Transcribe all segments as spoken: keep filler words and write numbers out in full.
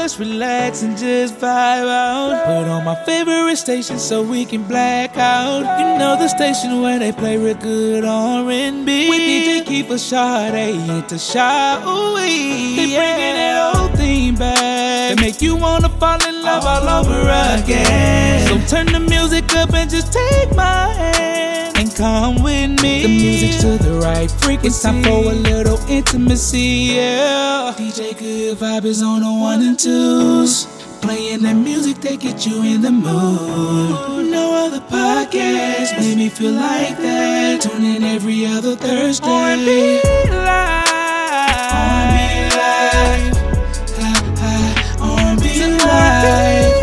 let's relax and just vibe out. Put on my favorite station so we can black out. You know the station where they play real good R and B. With D J Keeper, Sade, hit the shot. Ooh, they bringing that old theme back. They make you wanna fall in love all over again. So turn the music up and just take my hand and come with me. The music's to the right frequency. It's time for a little intimacy, yeah. D J Good Vibe is on the one and twos. Playing that music that get you in the mood. No other podcast made me feel like that. Tune in every other Thursday. R and B Live. R and B Live. R and B Live.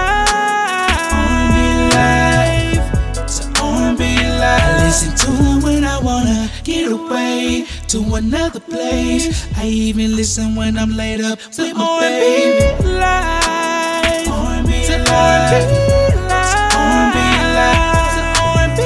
Listen to it when I wanna get away to another place. I even listen when I'm laid up with my baby. Live, R and B Live, R and B Live, R and B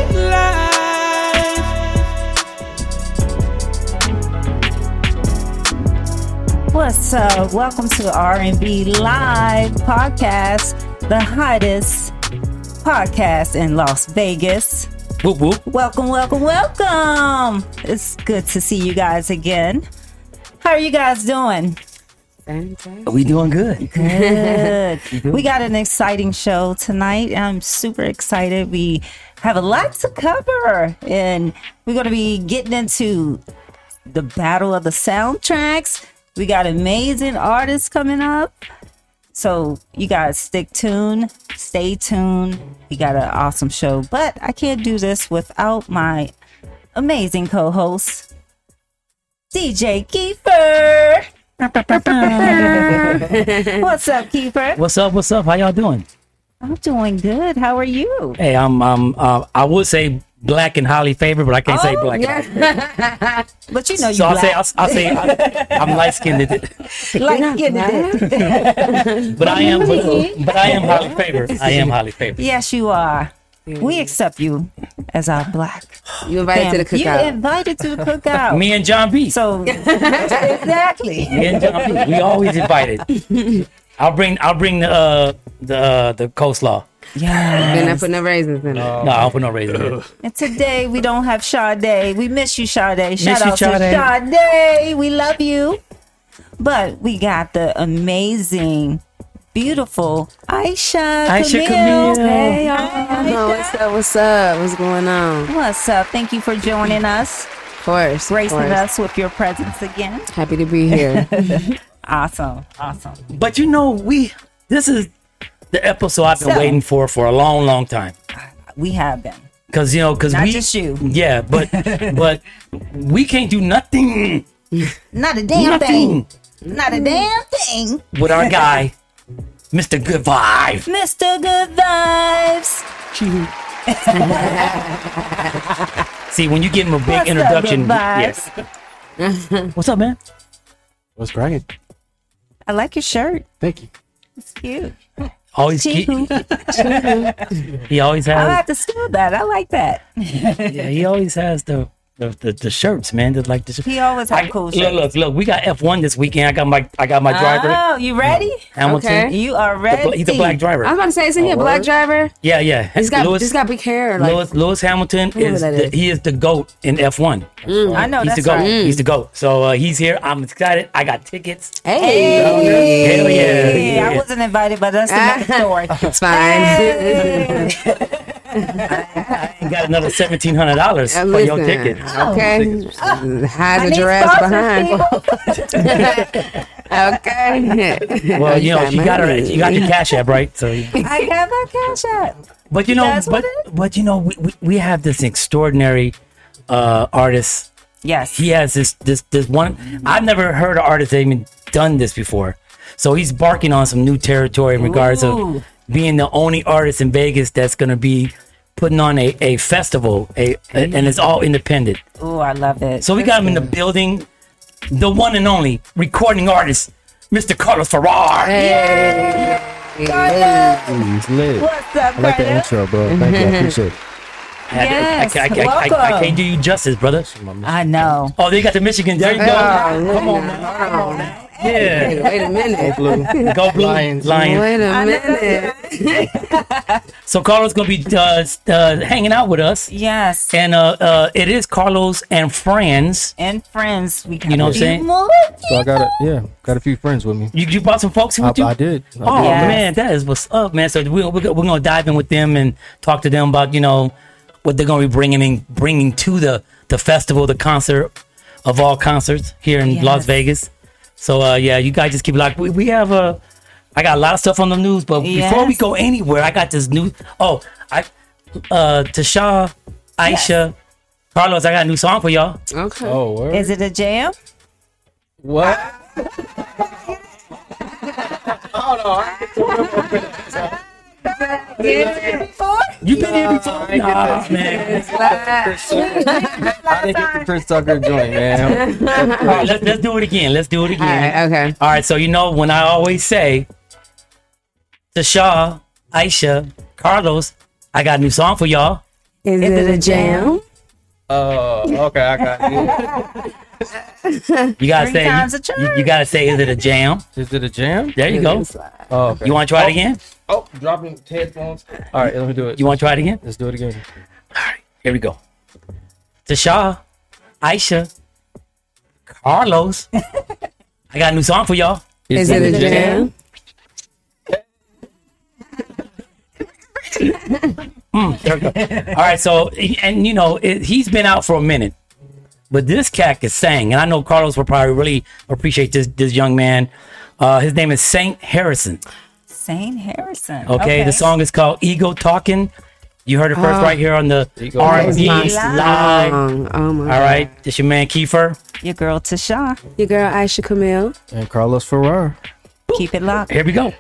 Live. What's up? Welcome to R and B Live podcast, the hottest podcast in Las Vegas. Whoop, whoop. Welcome, welcome, welcome. It's good to see you guys again. How are you guys doing? Fantastic. We doing good. Good. We got an exciting show tonight. I'm super excited. We have a lot to cover, and we're going to be getting into the battle of the soundtracks. We got amazing artists coming up. So you guys stick tuned, stay tuned. We got an awesome show, but I can't do this without my amazing co-host, D J Kiefer. What's up, Kiefer? What's up? What's up? How y'all doing? I'm doing good. How are you? Hey, I'm um uh, I would say black and highly favored, but I can't oh, say black. Yeah. But you know you. So black. I'll say I'll, I'll say I, I'm light skinned. Light skinned. But I am but, but I am highly favored. I am highly favored. Yes, you are. We accept you as our black. You invited Fam- to the cookout. You invited to the cookout. Me and John B. So exactly. Me and John B. We always invited. I'll bring I'll bring the uh, the uh, the coleslaw. Yeah. Then I put no raisins in it. No, no I don't put no raisins in it. And today we don't have Sade. We miss you, Sade. Shout miss out you, to Sade. We love you. But we got the amazing, beautiful Aisha, Aisha Camille. Camille. Hey, Aisha. Oh, what's up? What's up? What's going on? What's up? Thank you for joining us. Of course. Gracing of course. us with your presence again. Happy to be here. Awesome. Awesome. But you know, we this is the episode I've been so, waiting for for a long, long time. We have been. Cause you know, cause Not we just you. Yeah, but but we can't do nothing. Not a damn nothing. thing. Not a damn thing. With our guy, Mister Good Vibe. Mister Good Vibes. See, when you give him a big What's introduction, up, yes. What's up, man? What's cracking? I like your shirt. Thank you. It's cute. Always keep, he always has. I'll have to steal that. I like that. Yeah, he always has the the, the, the shirts, man. The, like the, he always has I, cool look, shirts. Look, look, we got F one this weekend. I got my I got my driver. Oh, you ready? Hamilton. Okay. You are ready. The, he's a black driver. I was about to say, isn't he a black driver? Yeah, yeah. He's got Lewis, he's got big hair. Like, Lewis, Lewis Hamilton is, the, is he is the GOAT in F one. Mm, I know he's that's the GOAT. right. He's the GOAT. So uh, he's here. I'm excited. I got tickets. Hey, hey. Hell yeah. Hey. Yeah. I wasn't invited, but that's another story. It's fine. Hey. I ain't got another seventeen hundred dollars uh, for listen, your ticket. Okay, Oh. hide the giraffes behind. Okay. Well, you know, you got her. You got your Cash App, right? So I have my Cash App. But you know, That's but what but you know, we, we, we have this extraordinary uh, artist. Yes. He has this this this one. I've never heard an artist that even done this before. So he's barking on some new territory in regards Ooh. of being the only artist in Vegas that's going to be putting on a, a festival, a, a and it's all independent. Oh, I love it. So we got him in the building, the one and only recording artist, Mister Carlos Ferrar. Hey. Carlos. Ooh, it's lit. What's up, I like the Carlos? intro, bro. Thank you. I appreciate it. Yes, I, I, I, I, I, I welcome. can't do you justice, brother. I know. Oh, they got the Michigan. There you go. Oh, Come on now. Come on now. Yeah. Wait a minute. Blue. Go blue. Lions. Lions. Wait a I know minute. So Carlos gonna be uh, uh, hanging out with us, Yes. and uh, uh, it is Carlos and friends. And friends. We got You know a what I'm few saying? more. So I got a yeah, got a few friends with me. You, you brought some folks I, with you. I did. I Oh did. Yes. man, that is what's up, man. So we, we're, we're gonna dive in with them and talk to them about you know what they're gonna be bringing in, bringing to the the festival, the concert of all concerts here in Yes. Las Vegas. So uh, yeah, you guys just keep locked. We, we have a, I got a lot of stuff on the news, but before we Yes. go anywhere, I got this new. Oh, I, uh, Tasha, Aisha, Carlos, I got a new song for y'all. Okay. Oh, word. Is it a jam? What? You been here before? Nah, man. I didn't get the Chris Tucker joint, man. All right, let's let's do it again. Let's do it All again. right. Okay. All right, so you know when I always say Tasha, Aisha, Carlos, I got a new song for y'all. Is, it a jam? Oh, okay, I got it. You gotta Three say times a you, charm. you gotta say is it a jam? Is it a jam? There you go. Oh, okay. You wanna try it again? Oh, dropping headphones. All right, let me do it. You wanna try it again? Let's do it again. All right, here we go. Tasha, Aisha, Carlos, I got a new song for y'all. Is it a jam? Mm, there we go. All right, so and you know it, he's been out for a minute, but this cat can sing, and I know Carlos will probably really appreciate this this young man. Uh, his name is Saint Harrison. Saint Harrison. Okay, the song is called "Ego Talking." You heard it first Oh. right here on the Ego R and B Talking. live. Oh, oh my All right, this your man Kiefer. Your girl Tasha. Your girl Aisha Camille. And Carlos Ferrar. Keep it locked. Here we go.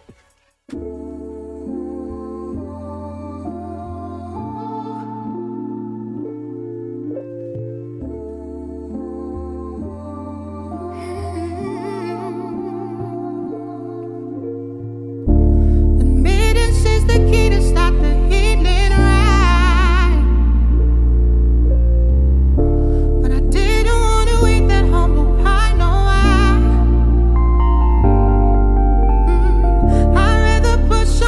Admittance is the key to stop the healing right. But I didn't want to eat that humble pie, no I. Mm, I'd rather put some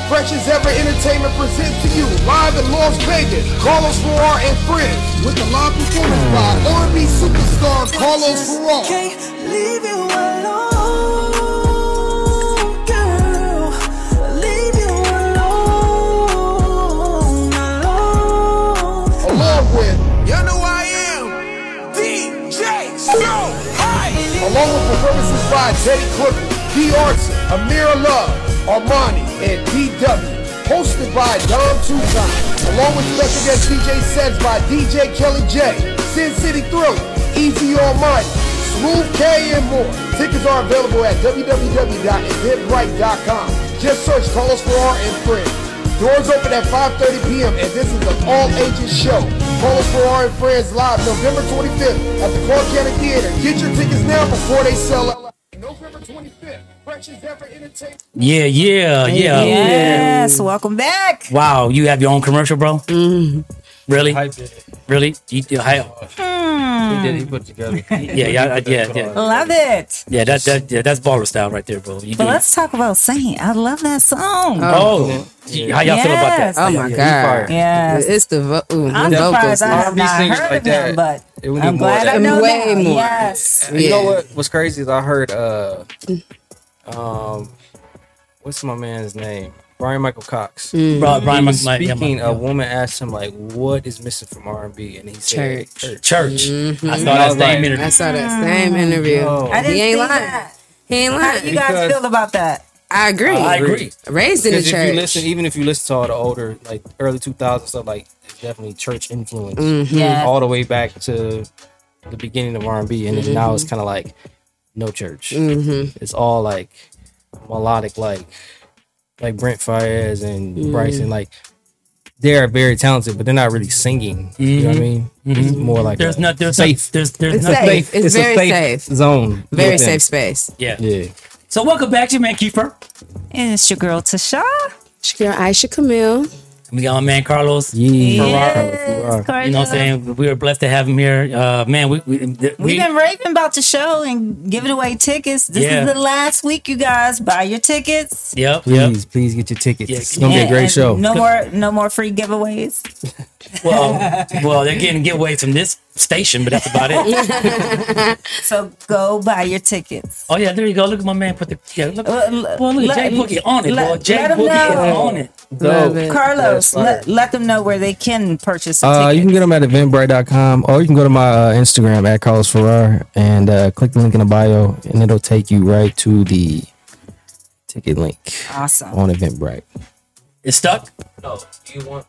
Fresh as Ever Entertainment presents to you live in Las Vegas, Carlos Ferrar and friends with the live performance by R and B superstar Carlos Ferrar. Can't leave you alone, girl. Leave you alone, alone. Along with, You know I am D J Snow High. along with performances by Teddy Clifford, D. Arson, Amira Love, Armani, and D W. Hosted by Dom Tucson, along with special guest D J sets by D J Kelly J, Sin City Thriller, Easy Almighty, Smooth K, and more. Tickets are available at w w w dot eventbrite dot com. Just search Carlos Ferrar and Friends. Doors open at five thirty p.m. and this is an all-ages show. Carlos Ferrar and Friends live November twenty-fifth at the Clark County Theater. Get your tickets now before they sell out. November twenty-fifth, Fresh as Ever Entertainment. Yeah, yeah, yeah. Yes, welcome back. Wow, you have your own commercial, bro? Mm. Really? Hype it. Really? You, you, hi- He did. He put it together. yeah, yeah, yeah, yeah. Love it. Yeah, that, that, yeah, that's baller style right there, bro. You But do. let's talk about Saint. I love that song. Oh, Yeah. how y'all feel about that? Yes. Oh my he God. fire. Yes. It's the vo- ooh, I'm the surprised vocals. I have R and B not singers heard like of him, that, but it would I'm need more glad of I that. know Way that. more. Yes. And you know Yeah. what? What's crazy is I heard uh um what's my man's name? Brian Michael Cox. Bro, Brian He was Mc- yeah, speaking, my- a woman asked him like, "What is missing from R and B?" And he said, Church. Church. Mm-hmm. I saw I that was same like- interview. I saw that same interview. Oh. I didn't He ain't see lying. that. He ain't How lying. you guys Because- feel about that? I agree. I agree. Raised in the Because if you church. listen, even if you listen to all the older, like early two thousands stuff, like it's definitely church influence, Mm-hmm. Yeah. all the way back to the beginning of R and B, and then now Mm-hmm. it's kind of like no church. It's all like melodic, like like Brent Faiyaz and Mm-hmm. Bryson, like they are very talented, but they're not really singing. You know what I mean? It's more like There's a not, there's safe, Not, there's, there's It's not, safe. It's a very safe. zone. Very with them. safe space. Yeah. Yeah. So welcome back to your man Kiefer. And it's your girl Tasha. It's your girl Aisha Camille. We got my man Carlos. Yeah. Yes, Carlos. You know what I'm saying? We were blessed to have him here. Uh, man, we, we, we We've been raving about the show and giving away tickets. This Yeah. is the last week, you guys. Buy your tickets. Yep, yep. Please, please get your tickets. Yeah. It's gonna be a And- great and show. No more, no more free giveaways. Well, well, they're getting giveaways from this station, but that's about it. So go buy your tickets. Oh yeah, there you go. Look at my man put the yeah. Look, Uh, l- well, look at let- Jay Boogie on it, let- boy. Jay let 'em Boogie is know. on it. Love it. Carlos, That's fire. let, let them know where they can purchase a Uh, ticket. you can get them at eventbrite dot com, or you can go to my uh, Instagram at Carlos Ferrar and uh, click the link in the bio, and it'll take you right to the ticket link Awesome. on Eventbrite. It's stuck. No, do you want?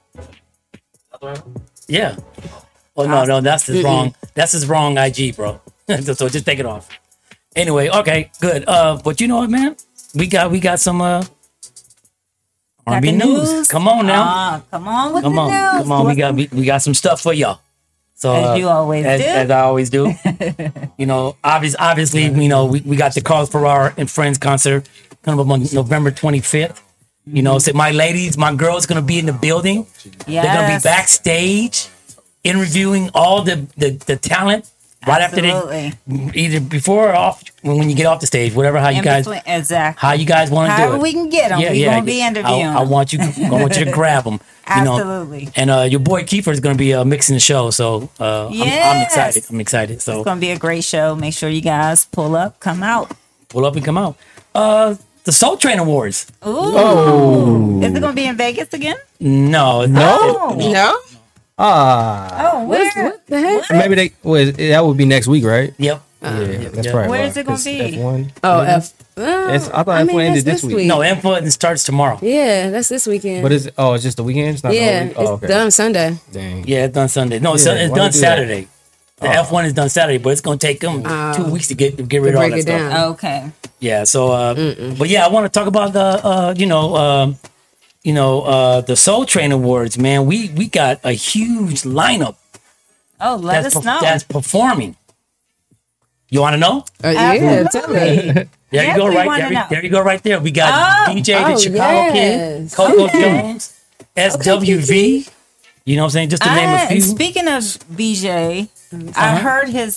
Yeah. Oh no, no, that's his wrong. That's his wrong I G, bro. so, so just take it off. Anyway, okay, good. Uh, but you know what, man? We got we got some uh R and B Got the news. news? Come on now. Ah, come on with Come the on, news. come on. We got we, we got some stuff for y'all. So As uh, you always as, do. as I always do. You know, obvious, obviously, you know, we, we got the Carlos Ferrar and Friends concert coming up on November twenty-fifth. You know, so my ladies, my girls, gonna be in the building. They're gonna be Yes. backstage interviewing all the the, the talent right Absolutely. after they either before or off when, when you get off the stage, whatever how you In guys between- exactly. how you guys want to do However it. we can get 'em, we gonna be interviewing I, I 'em. want you. I want you to grab them. You know? Absolutely. And uh, your boy Kiefer is going to be uh, mixing the show, so uh, I'm, I'm Yes. excited. I'm excited. So It's going to be a great show. Make sure you guys pull up, come out. pull up and come out. Uh, the Soul Train Awards. Ooh. Is it going to be in Vegas again? No, no. Oh, No? Ah, oh where? What the heck? maybe they. Well, that would be next week, right? Yep. Yeah, that's yeah. right. Where is it gonna be? F one. Oh, F. Uh, It's- I thought I F mean, one ended that's this week. No, info and starts tomorrow. Yeah, that's this weekend. But is it, oh, it's just the weekend. It's not the yeah, whole week? it's Oh, okay. done Sunday. Dang. Yeah, it's done Sunday. No, it's, Yeah, it's why done they do that? Saturday. The F one is done Saturday, but it's going to take them Oh. two weeks to get to get rid To of all break that it stuff. down. Okay. Yeah. So, uh, but yeah, I want to talk about the, uh, you know, um, you know, uh, the Soul Train Awards. Man, we we got a huge lineup Oh, let that's us perf- know. that's performing. You want to know? Uh, yeah, tell me. Absolutely. There Yes, you go, we right wanna there. know. There you go, right there. We got Oh. D J Oh, the Chicago Kid, yes. Coco Okay. Jones, S W V. You know what I'm saying? Just to name I- a few. Speaking of B J, I Uh-huh. heard his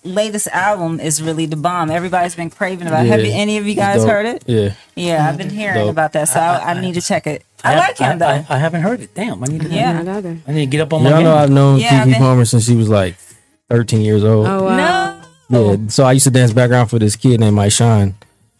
latest album is really the bomb. Everybody's been craving about. it. Have Yeah. you, any of you It's guys dope. heard it? Yeah. Yeah, I've been hearing Dope. about that, so I, I need to check it. I, like him though. I, I haven't heard it. Damn, I need to. Yeah. Not either. I need to get up on my Y'all game. know I've known Yeah, I've Keke been- Palmer since she was like thirteen years old. Oh wow. No. Yeah, so I used to dance background for this kid named Mike Shine.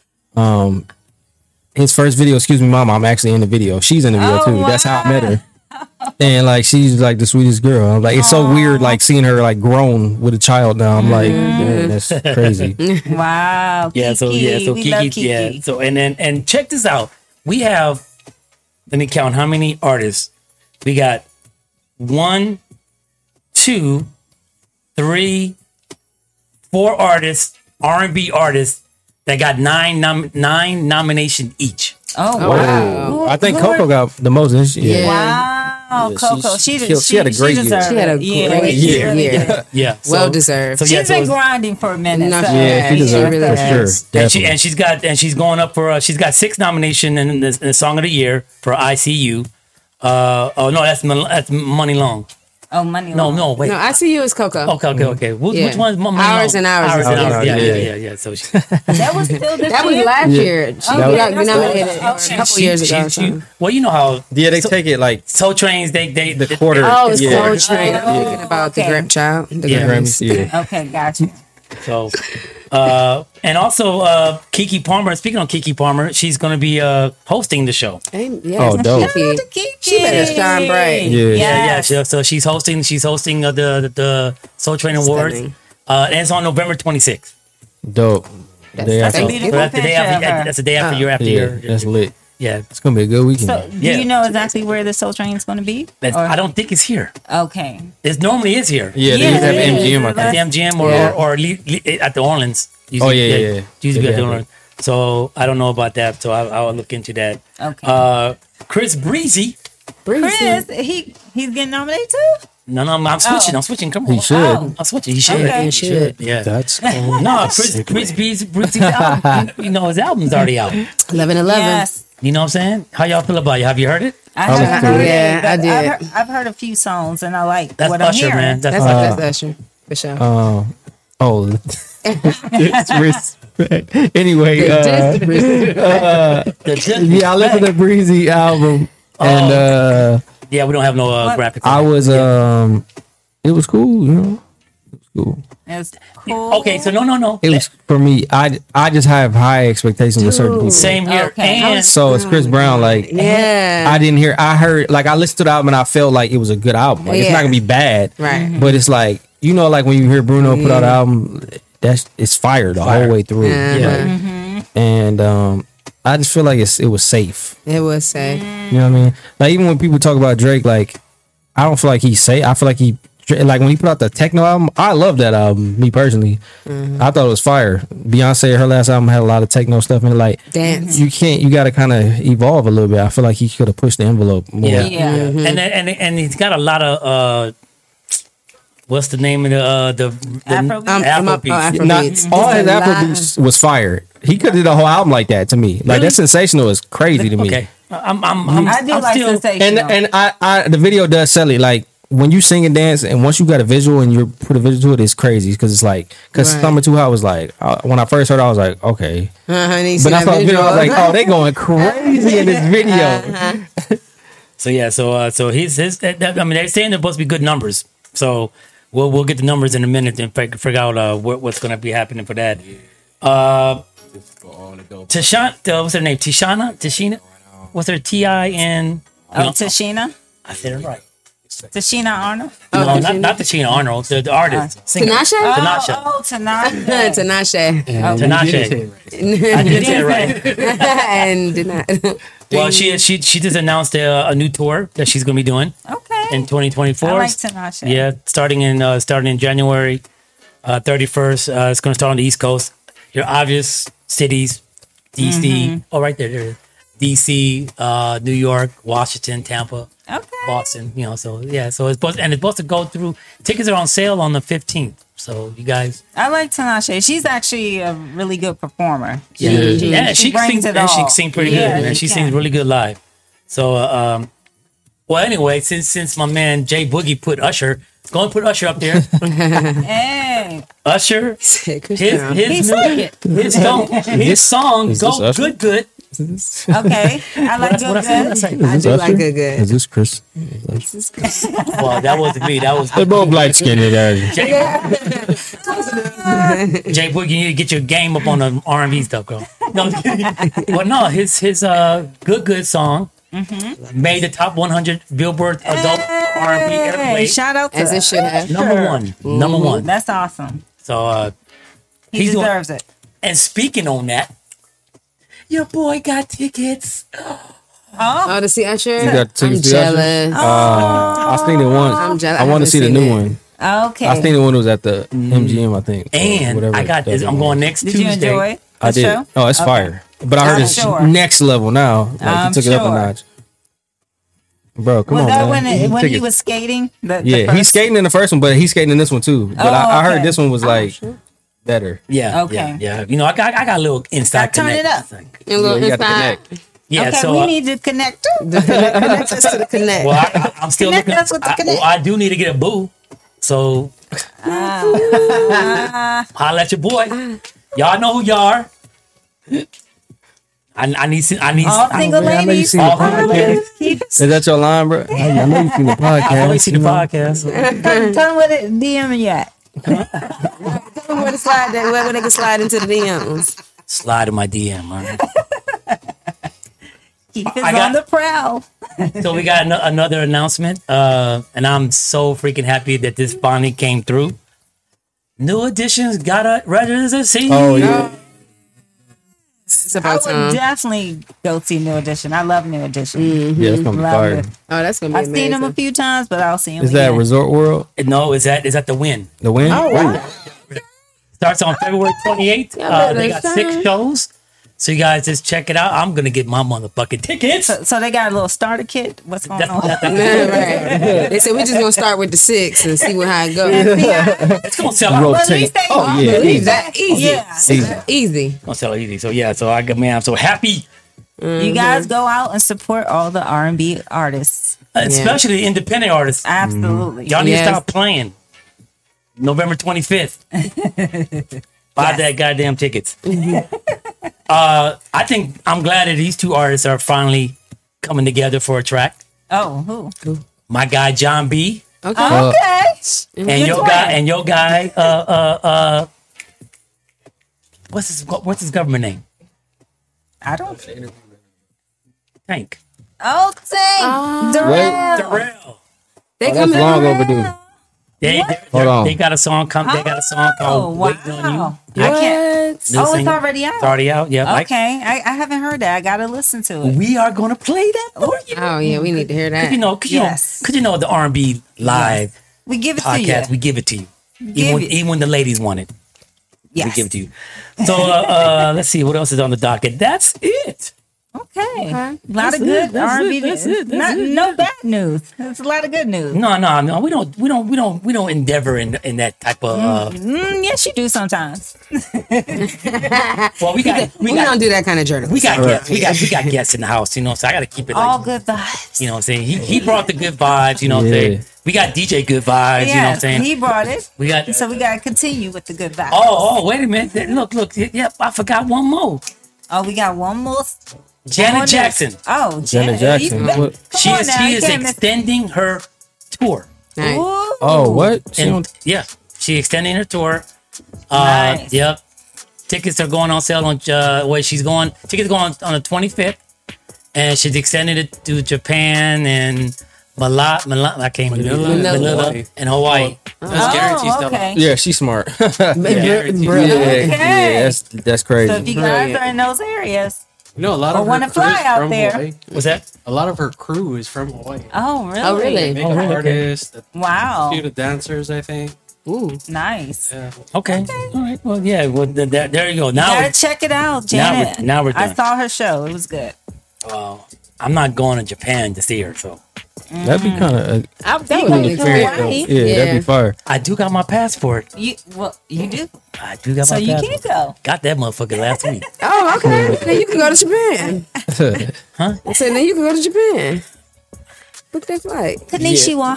Um, his first video, excuse me, mama, I'm actually in the video. She's in the video Oh, too. That's how I met her. wow. And like she's like the sweetest girl. I'm like, it's so weird, like seeing her like grown with a child now. I'm like, man, that's crazy. Wow. Yeah, so Kiki. yeah, so we love Kiki, Kiki. yeah. So and then and check this out. We have, let me count how many artists. We got one, two, three, four artists, R and B artists that got nine nom- nine nomination each. Oh, wow. wow. I think Coco got the most. Didn't she? Yeah. Wow, Yeah, Coco. she's- She, she- she, she had a great year. deserved She had a it. Yeah, great she year. really Yeah. did. Yeah, so, Well deserved. So yeah, She's so been it's- grinding for a minute. Not so- bad. Yeah, she She deserves really it for sure. has. and she Definitely. and she's got and she's going up for uh, she's got six nomination in the, in the song of the year for I C U. Uh oh no, that's Mon- that's Money Long. Oh, money. No, Long. no, wait. No, I see you as Coco. Okay, okay, okay. Which, Yeah. which one's Money Hours Long? and hours Hours and and hours. hours. Yeah, Yeah, yeah, yeah. yeah, yeah. So she, That was still this That was year? last Yeah. year. She Oh, got yeah, that's nominated right. a couple she- years she- ago. or she- something. well, you know how Yeah, they so, take it like Soul Trains. They they the they- quarter. Oh, it's yeah. Soul Train. I'm Oh, thinking about the okay. Grip Child. The Yeah. Grammys. Grammys, yeah. Okay, gotcha. So, uh, and also uh, Kiki Palmer. Speaking of Kiki Palmer, she's going to be uh, hosting the show. Hey, yes, Oh, dope. Kiki. Kiki. She better shine bright. Yeah. Yeah, yeah. Yes. She, so she's hosting. She's hosting uh, the, the the Soul Train Awards. Stunning. Uh, and it's on November twenty-sixth. Dope. That's- Day that's after. a Thank beautiful So that's the day picture after. of her. That's the day after Oh. you're after Yeah, your. that's lit. Yeah. It's gonna be a good weekend. So, do Yeah. you know exactly where the Soul Train is going to be? That's, Or- I don't think it's here. Okay. It normally is here. yeah, they Yeah, used to have it M G M. is. I At the think. M G M or Yeah. or, or le- le- at the Orleans. Oh, yeah, yeah, yeah. Usually They at the have Orleans. So I don't know about that. So I, I'll look into that. Okay. Uh, Chris Breezy. Breezy. Chris, he he's getting nominated too? No, no, I'm, I'm switching. Oh. I'm switching. Come on. He should. Oh. I'm switching. He should. Okay. He He should. should. Yeah. That's No, Chris, Chris Breezy, Breezy's album. You know, his album's already out. eleven eleven. Yes. You know what I'm saying? How y'all feel about it? Have you heard it? I I haven't listened to heard it. it. Yeah, I but did. I've heard, I've heard a few songs and I like That's what Usher, I'm hearing. man. That's, That's, Usher. that's Usher. For sure. Uh, oh, disrespect. Anyway, uh, The- the- yeah, I listened to the Breezy album, and uh, yeah, we don't have no uh, What? graphics. I on it. was um, it was cool, you know, it was cool. It's cool. Okay, so no, no, no. It was for me. I I just have high expectations with certain people. Same here. Okay. And So it's Chris Brown. Like, Yeah. I didn't hear. I heard like I listened to the album and I felt like it was a good album. Like it's Yeah. not gonna be bad, Right. But it's like you know, like when you hear Bruno put out an album, that's it's fire the Fire. whole way through. Uh-huh. Yeah. And um, I just feel like it's it was safe. It was safe. You know what I mean? Like even when people talk about Drake, like I don't feel like he's safe. I feel like he like when he put out the techno album. I love that album. Me personally, I thought it was fire. Beyonce, her last album had a lot of techno stuff in it. Like Dance. you can't, you got to kind of evolve a little bit. I feel like he could have pushed the envelope more. Yeah. Yeah. Mm-hmm. And and and he's got a lot of uh, what's the name of the uh, the, the Afrobeat? Um, Afro um, beats. oh, Afro Not beats. all There's his a lot Afro beats was fire. He could have did a whole album like that to me. Like Really? that sensational is crazy to me. Okay, I'm I'm I'm, I do I'm like still, Sensational. And and I, I the video does sell it. Like when you sing and dance, and once you got a visual and you put a visual to it, it's crazy because it's like because Right. Summer Too Hot was like uh, when I first heard, it, I was like okay, Uh-huh, and you see but I that saw the video, I was visual. like oh they going crazy in this video. Uh-huh. So yeah, so uh, so he's his. That, that- I mean, they're saying they're supposed to be good numbers. So we'll we'll get the numbers in a minute and fig- figure out uh, what, what's going to be happening for that. Uh, Tashana, uh, what's her name? Tishana, Tashina. What's her T I N? Oh, Tashina? I said it right. Tashina Arnold? no, not, Tashina. not Tashina Arnold, the, the artist. singer. Tinashe? Tinashe. Oh, Tinashe. Tinashe. Tinashe. I did say it right. And did not. Well, she she she just announced a, a new tour that she's going to be doing Okay. in twenty twenty-four. I like Tinashe. Yeah, starting in uh, starting in January uh, thirty-first. Uh, it's going to start on the East Coast. Your obvious cities: D C. Mm-hmm. Oh, right there, there it is. D C, uh, New York, Washington, Tampa, Okay. Boston. You know, so yeah, so it's supposed and it's supposed to go through. Tickets are on sale on the fifteenth. So you guys, I like Tinashe. She's actually a really good performer. yeah, yeah, she, She can brings sing, it and she all. can sing pretty Yeah, good, man. she She can. sings really good live. So, uh, um, well, anyway, since since my man Jay Boogie put Usher Go and put Usher up there. Hey, Usher, Said Chris his Brown. his He's new, like it. his song, his song, is go this Usher? good, good. Okay, I like That's what I good. said. good. That's right. I do like good good. Is this Chris? Well, that wasn't me. That was They're both light skinned guys. Jay. Jay Boy, you need to get your game up on the R and B stuff, girl. No, I'm kidding. Well, no, his his uh good good song made the top one hundred Billboard adult R and B Hey, airplay. shout out to As it should have. Number one, number one. That's awesome. So uh, He He's doing- deserves it. and speaking on that, your boy got tickets. Oh, to see Usher? got I'm tickets to Usher? jealous. Uh, I seen it once. I'm jealous. I I want to haven't see the seen new it. one. Okay. I think the one was at the M G M, I think. or And whatever I got that this. I'm was. going next Did Tuesday. you enjoy the I did. show? Oh, it's Okay. fire. But I heard I'm it's sure. next level now. Like I'm he took it up a sure. notch. Bro, come Was on, that man. when, it, He when took he it. was skating? The, the Yeah, he's first- skating in the first one, but he's skating in this one too. But Oh, I, I heard okay. this one was like better. Yeah. Okay. Yeah. Yeah. You know, I got I got a little inside Gotta turn it connect. up. A little You got to inside. connect. Yeah. Okay, so we uh, need to connect too. Connect us to the connect. well, I, I, I'm still Connect looking. us with the I, connect. well, I do need to get a boo. So Ah. holla at your boy. Y'all know who y'all are. I, I need. I need. All I, single man, I know you ladies. seen the all single ladies. Keep Is that your line, bro? I, I know you seen the podcast. I always see the you know. podcast. Tell them what it, D M you at. Tell them where to slide that, where, where they can slide into the D Ms. Slide in my D M, man. Keep us I got- on the prowl. So we got an- another announcement, uh, and I'm so freaking happy that this finally came through. New editions got a residency. Oh yeah. It's I about would time. definitely go see New Edition. I love New Edition. Yeah, it's gonna be Love fire. it. Oh, that's gonna be I've amazing. seen them a few times, but I'll see them Is that again. Resort World? No, is that is that the win? The win? Oh, wow. Starts on February twenty-eighth. Yeah, Uh, but they got it's six fine. shows, so you guys just check it out. I'm gonna get my motherfucking tickets. So, so they got a little starter kit. What's going That's- on? that's- Yeah, right. They said we just gonna start with the six and see what how it goes. It's gonna sell out. Roll Well, at tape. least they- Oh yeah, Easy. easy. That easy. Yeah. Easy. Easy. It's gonna sell easy. So yeah, so I got man, I'm so happy, You guys go out and support all the R and B artists. especially the independent artists. Absolutely. Y'all need Yes. to stop playing. November twenty-fifth. Buy that goddamn tickets. uh, I think I'm glad that these two artists are finally coming together for a track. Oh, who? My guy John B Okay. Okay. and Good your twin. guy and your guy uh uh uh what's his what's his government name? I don't. Tank. Oh, dang. Darrell. Darrell. They Oh, that's coming long out. overdue. They, What? they, Hold on. they got a song come. They got a song Oh, called wow. "Waiting on You." I can't. What? New Oh, it's single. already out. It's already out. Yeah. like- Okay. I, I haven't heard that. I got to listen to it. we are gonna play that for you. Oh yeah, we need to hear Cause that. you know, cause Yes. you know, cause you know the R and B live We give it podcast. to We you. give it to you, Give even when, it. even when the ladies want it. Yes. We give it to you. So uh, uh, let's see what else is on the docket. That's it. Okay. Okay. A lot That's of it, good that's R and B. it, that's it, that's Not, it. No bad news. It's a lot of good news. No, no, no. We don't. We don't. We don't. We don't endeavor in in that type of. Uh, Mm, yes, you do sometimes. well, we got. We We got. don't do that kind of journalism. We got. Guests, we got. We got guests in the house. You know, so I got to keep it like. All good vibes. You know what I'm saying? He he brought the good vibes. You know what I'm Yeah. saying? We got D J good vibes. You know what I'm Yes, saying? he brought it. We got. So we got to continue with the good vibes. Oh, oh, wait a minute. Look, look. Yep, I forgot one more. Oh, we got one more. Janet one Jackson. Oh, Janet Jackson. You bet- What- Come She on is now, she you is can't miss- extending her tour. Nice. Ooh. Oh, what? She And don't- yeah, she extending her tour. Uh, Nice. Yep. Tickets are going on sale on. Uh, wait, she's going. Tickets going on, on the twenty-fifth, and she's extending it to Japan and Mala, Mala I can't Manila, Manila, Manila. Manila and Hawaii. That's guaranteed Oh, stuff. okay. Yeah, she's smart. yeah, Guaranteed. Bro. yeah, that's that's crazy. So if you guys are in those areas, You know, a lot Or of wanna her crew fly is out from there. Hawaii. What's that? A lot of her crew is from Hawaii. oh really? Oh, really? Makeup really? artists, a Wow, few of the dancers, I think. Ooh. nice. Yeah. Okay. All right. Well, yeah. Well, th- th- there you go. You Now, gotta check it out, now we're- Janet. now we're I done. saw her show. It was good. uh, I'm not going to Japan to see her, so That'd be kind of I, that You would gonna be go cool. Hawaii? yeah, that'd be fire. I do got my passport. You well, you do. I do got So my you passport. can go. Got that motherfucker last week. Oh, okay. Then you can go to Japan. Huh? I said, then you can go to Japan. Book that flight. Konnichiwa.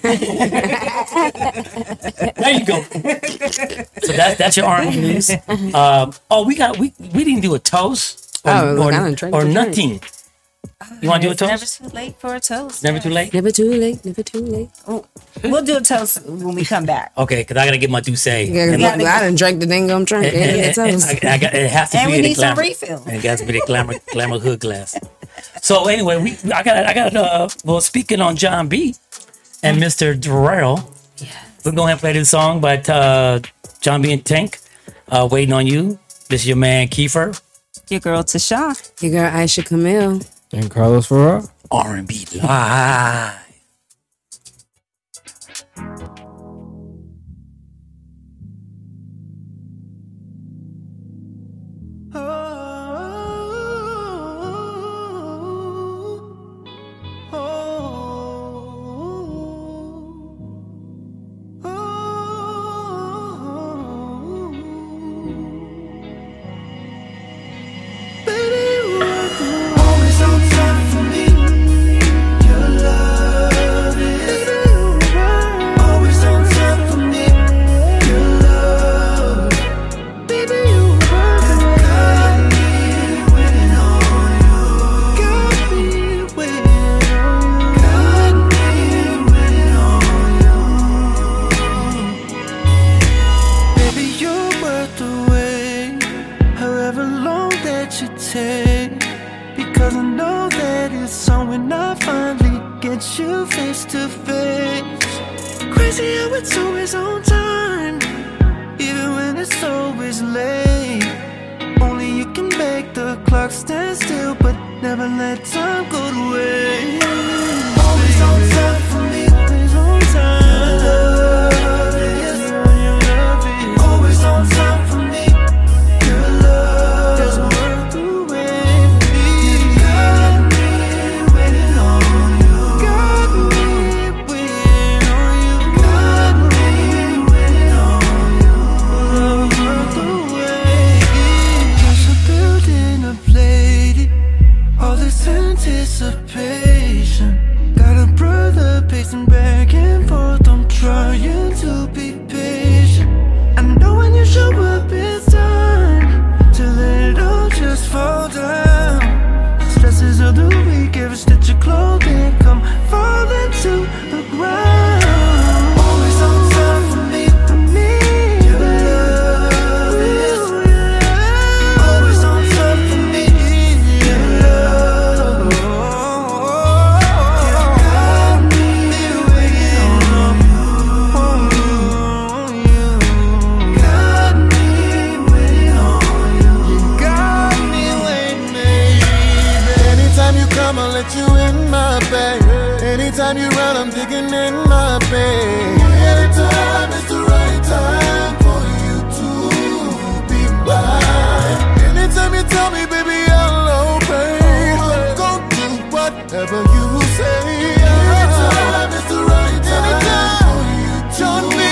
There you go. So that's that's your R and B news. Um, oh, we got we we didn't do a toast or, Oh, look, or, I done drank or the drink. nothing. You want to do a It's never toast? too late for a toast. Never too late. Never too late. Never too late. Oh, we'll do a toast when we come back. Okay, because I gotta get my douce. Yeah, And- look, gotta I done drank the dang drink. and- and- Ain't and- toast. I, I got, it has to And be we in the need some glamour. refill. It has to be the glamour glamour hood glass. So anyway, we I got I got uh well speaking on John B and Mister Darrell, we're going to play this song by uh, John B and Tank. Uh, Waiting on You. This is your man Kiefer. Your girl Tasha. Your girl Aisha Camille. And Carlos Ferrara. R and B live. Always on time for me. Your love is always on time for me. Your love, baby, you got me waiting on you. Got me waiting on you. Got me waiting on you. Baby, you're worth the wait. However long that you take. Because I know that it's on when I finally get you face to face. Crazy how it's always on time, even when it's always late. Only you can make the clock stand still, but never let time go to waste. Always on time for me, always on time. Your love is, your love is always on time for me. Your love is worth the wait. You got me waiting on you. Got me waiting on you. Got me waiting on you. Love worth the wait. Just a building, a lady. All this anticipation. Got a brother pacing back and forth. I'm trying to be patient. I know when you show up, it's time to let it all just fall down. Stresses of the week, every stitch of clothing come falling to the ground. Always on time for me, for me. Your love is always on time for me. Your love, you got me waiting on you. Got me waiting on you. You got me waiting, baby. Anytime you come, I'll let you in my bed. Anytime you run, I'm digging in my bed. Anytime is the right time for you to be mine. Anytime you tell me, baby, I'll obey. I'm gonna do whatever you say. Anytime is the right time for you to be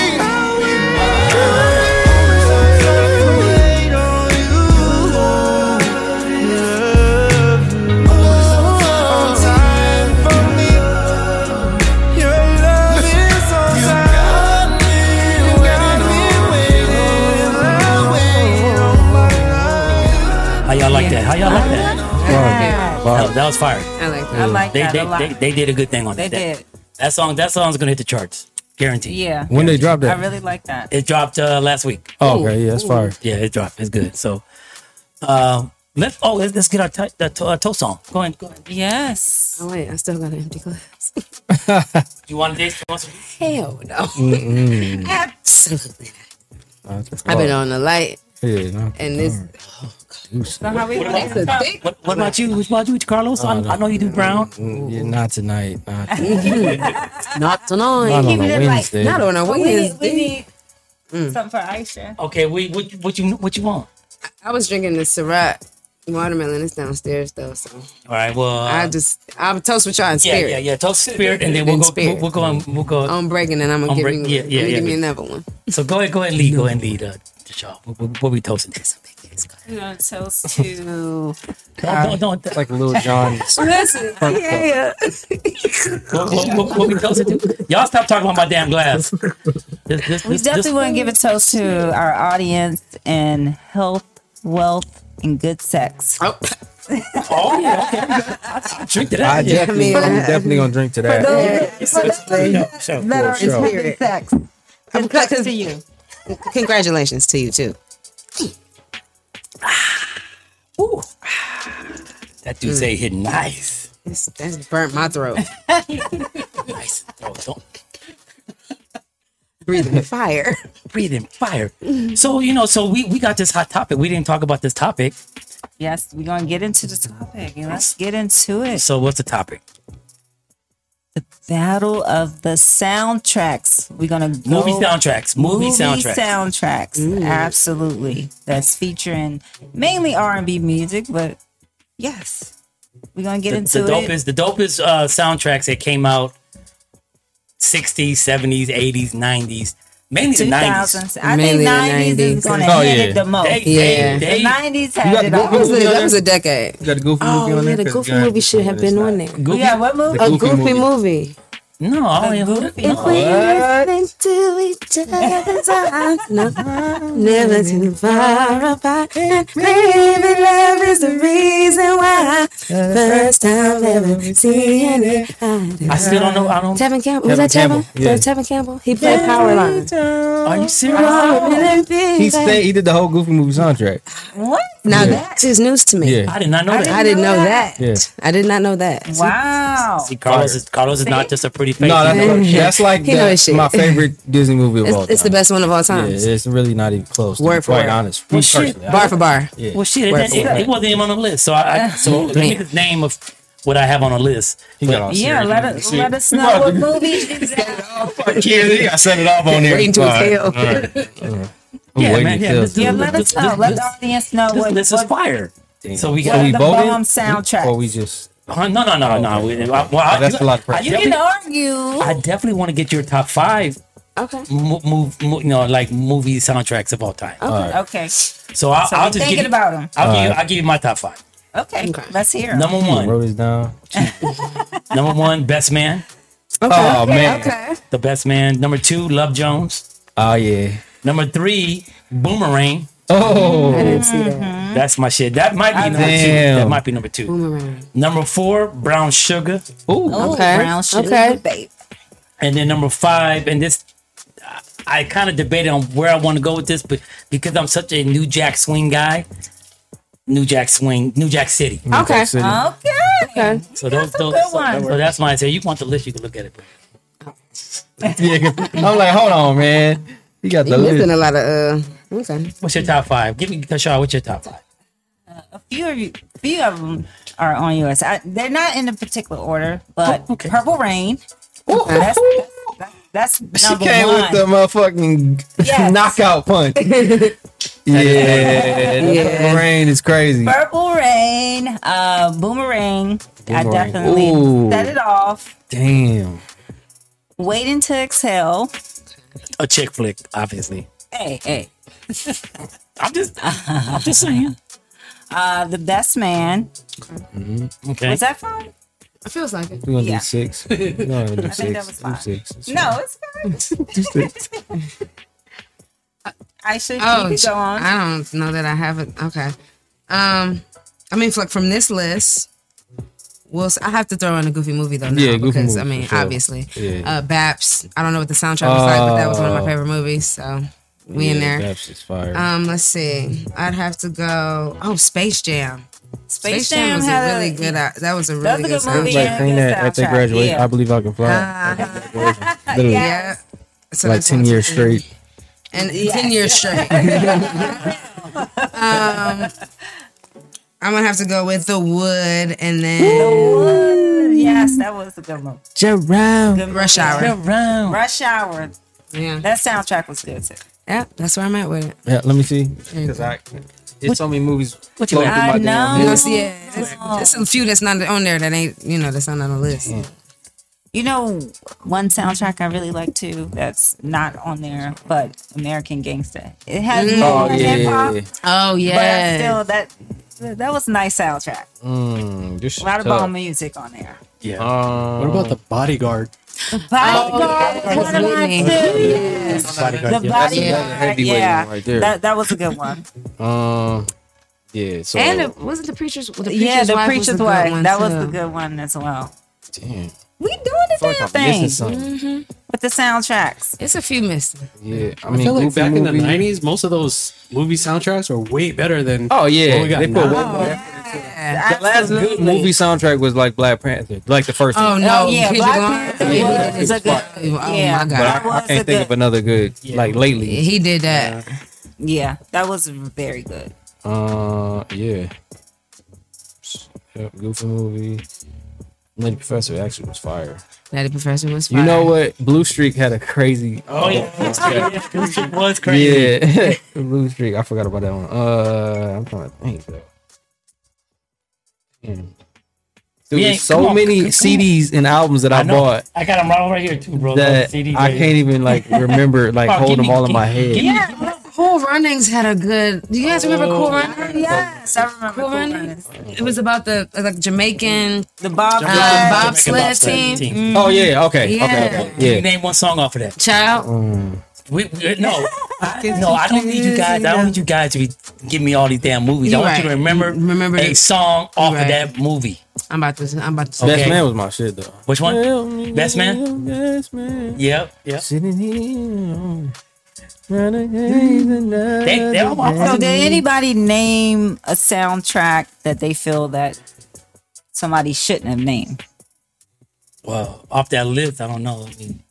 How y'all like that? How y'all like that? Yeah. That, that was fire. I like I that. like They that they, a lot. they they did a good thing on They it. That, did. that song that song's gonna hit the charts, guaranteed. Yeah. When they dropped I that? really like that. It dropped uh, last week. Oh, okay. Yeah, that's fire. Yeah, it dropped. It's good. So, uh, let's oh let's, let's get our t- the to- uh, toast song. Go ahead. Go ahead. Yes. Oh wait, I still got an empty glass. You want to taste? You want some? Hell no. Mm-mm. Absolutely not. That's I've been on the light, Yeah, no. and this So how we it's a thick. What, what about you? What about you, Carlos? I, I know you do brown. Mm, yeah, not tonight. Not, not Not tonight. on a Keep it in, like, Wednesday. Not on a we need, we Wednesday. need something for Aisha. Okay, we what, what you what you want? I was drinking the Ciroc watermelon. It's downstairs though, so All right. Well, uh, I just I'll toast with y'all in yeah, spirit. yeah, yeah. Toast spirit, and then we'll In go. spirit. We'll, we'll go. On, we'll go. I'm breaking, and I'm gonna I'm give break- you. yeah, yeah, I'm gonna yeah, give me yeah. another one. So go ahead, go ahead and lead. Go ahead and lead. Uh, y'all? What, what, what we toasting this? We're gonna toast to Don't, don't, don't, Like Lil Jon. Listen, yeah. what, what, what, what we toasting to? Y'all stop talking about my damn glass. This, this, we this, definitely this, want to give a toast to our audience in health, wealth, and good sex. Oh, Oh yeah, okay. I'll drink to that. I yeah. definitely, I mean, I'm definitely gonna drink to that. yeah. Sure. That are sure. into good sex. Good sex to you. Congratulations to you too. Ooh. That dude say hit nice. That's, that's burnt my throat. Nice. Oh, don't Breathing fire. breathe in fire. So, you know, so we, we got this hot topic. We didn't talk about this topic. Yes, we're gonna get into the topic and let's get into it. So what's the topic? The battle of the soundtracks. We're gonna go Movie soundtracks. Movie, soundtracks. soundtracks. Absolutely. That's featuring mainly R and B music, but yes, we're gonna get The, into the it. dopest, the dopest uh, soundtracks that came out sixties, seventies, eighties, nineties. Mainly the two nineties. thousands. I Mainly think the nineties is nineties. gonna Oh, hit yeah. it the most. They, Yeah. they, they, The nineties You had got it the all. Goofy That was, movie a, on that there? was a decade. You got a Goofy movie Oh, on yeah, there? the 'Cause Goofy you got- movie should have been on there. Goofy? Yeah, what movie? The A Goofy Goofy movie. movie. No, I don't even. Goofy. No. If we listen to each other's eyes, no, never too far apart. And maybe love is the reason why. First time ever seeing it. I still don't know. I don't. Tevin Campbell. Was that Campbell, Tevin? yeah. Was that Tevin Campbell? He played Powerline. Are you serious? He stayed, he did the whole Goofy movie soundtrack. What? Now Yeah. that is news to me. Yeah. I did not know that. I didn't know that. Yeah. I did not know that. Wow. See, Carlos is Carlos is not just a pretty face. No, that's, that's like He know the- his shit. my favorite Disney movie of all It's, time. it's the best one of all Yeah, time. it's really not even close. To Word be for quite word. honest. Well, Me shit. personally, I- Bar for bar. Yeah. Well, shit, it, Word it, for it, word. it wasn't even on the list. So, I, I so let me get the name of what I have on the list. He got all Yeah, serious. let us Shit. let us know what movies you said. Yeah, I set it off on there. Waiting to All right, fail. all right. Uh, I'm Yeah, waiting man, to yeah, fail. this- Yeah, this- let us this- know. this- Let the this- audience know This what, list is what, fire. So we So got. we the voted? bomb soundtrack. Or we just... Uh, no, no, no, no. We- I- well, I, That's a lot of I, pressure. you definitely, can argue. I definitely want to get your top five Okay. move, move, you know, like movie soundtracks of all time. Okay. So I'll, So I'll we just give thinking you, about them. I'll give you, I'll give you my top five. Okay. Okay. Let's hear 'em. Number I one, wrote this down. number one, Best Man, Oh, man. Okay. the Best Man. Number two, Love Jones. Oh, yeah. Number three, Boomerang. Oh. I didn't see that. That's my shit. That might be number two. Damn. That might be number two. Boomerang. Number four, Brown Sugar. Ooh. Oh, Okay. brown sugar, Okay. babe. And then number five, and this, I kind of debated on where I want to go with this, but because I'm such a New Jack Swing guy, New Jack Swing, New Jack City. Okay. City. Okay. Okay. So those, That's a those, good so, one. so that's why I say you want the list, you can look at it. Yeah, I'm like, hold on, man. He got the You're missing list. a lot of uh. Okay. What's your top five? Give me, Tashar, what's your top five? A few of you, few of them are on yours. I, they're not in a particular order, but Oh, okay. Purple Rain. Ooh. That's that's, that's She number came one. with the motherfucking Yes. knockout punch. Yeah, the Yeah. rain is crazy. Purple Rain, uh, Boomerang. I Boomerang. definitely Ooh. set it off. Damn. Waiting to Exhale. A chick flick, obviously. Hey, hey. I'm just, I'm just saying. Uh, The Best Man. Okay. Was that fun? It feels like it. We're gonna Yeah. do six. We're gonna do I think that six. was Do fine. six. It's No, it's fine. fine. Do six. I should Oh, keep it going. I don't know that I have it. Okay. Um, I mean, like from this list, well, s- I have to throw in a Goofy movie though. Now, Yeah, Goofy because movie, I mean, for sure. obviously, Yeah. uh, Baps. I don't know what the soundtrack was like, but that was one of my Oh. favorite movies. So we in Yeah, there. Baps is fire. Um, let's see. I'd have to go. Oh, Space Jam. Space, Space Jam was a had really good. Uh, that was a That really was a good good It movie. was soundtrack. like yeah, saying good that at the soundtrack, graduation. yeah. I believe I can fly. Uh, Literally, yeah. So like that's ten one, two, years three. straight. And ten years straight. um, I'm gonna have to go with The Wood, and then Yes, that was a good one. Jerome. Good Rush movie. Hour. Around. Rush Hour. Yeah, That soundtrack was good too. yeah, that's where I'm at with it. Yeah, let me see. you Because I, it's so many movies. what you flowing got? through my I damn know. You head. know, see, yeah, there's, there's a few that's not on there that ain't, you know, that's not on the list. You know, one soundtrack I really like too. That's not on there, but American Gangster. It has Mm. more Oh yeah, hip hop, yeah, Oh but yeah. still that that was a nice soundtrack. yeah. Mm, this A lot of tough. bomb music on there. Yeah. Um, What about the Bodyguard? Bodyguard, yeah, one of my Whitney. two. Yes. Bodyguard, The yeah. Bodyguard, heavyweight yeah, one right there. that that was a good one. Um, yeah. So And it, wasn't the preacher's the preacher's yeah, the wife was a preacher's good wife. one, That was too. the good one as well. damn. We doing the Fuck, damn I'm thing missing something. with the soundtracks. It's a few missing. Yeah, I I, mean, feel like Goofy back in the movie- nineties, most of those movie soundtracks are way better than. Oh yeah, what we got they put now. one. The last good movie soundtrack was like Black Panther, like the first Oh one. no! Oh, yeah, Kendrick Black Lamar, Panther he was did his a good- part. Oh yeah. my But god! That I, I was can't a think good- of another good like lately. He did that. Yeah, that was very good. Uh, yeah. Yep, Goofy movie. Lady Professor actually was fire. That professor was. You know fire. what? Blue Streak had a crazy. Oh yeah. It was crazy. Yeah, Blue Streak. I forgot about that one. Uh, I'm trying to think though. Damn. Dude, We there's ain't- so come on, many come on. C Ds and albums that I, I know. bought I got them right over here too, bro. that Those C Ds I right can't even like remember, like Oh, hold give them me- all in my give- head. give me- Yeah, Cool Runnings had a good. Do you guys remember Cool Runnings? Yes, I remember Cool Cool Runnings. Runnings. It was about the like Jamaican The Bob. uh, Jamaican bobsled bobsled team. Oh yeah, okay, Yeah. okay, okay, Can you yeah. name one song off of that? Child. Mm. We, we, no, I, no, I don't need you guys. I don't need you guys to be give me all these damn movies. I You're want you to right. remember, Remember a the- song off Right. of that movie. I'm about to. I'm about to. Okay. Best Man was my shit though. Which one? Help me, Best Man? Best Man. Yep, yep. Sitting here, renegades another They, they all day. So, did anybody name a soundtrack that they feel that somebody shouldn't have named? Well, off that list, I don't know. I mean,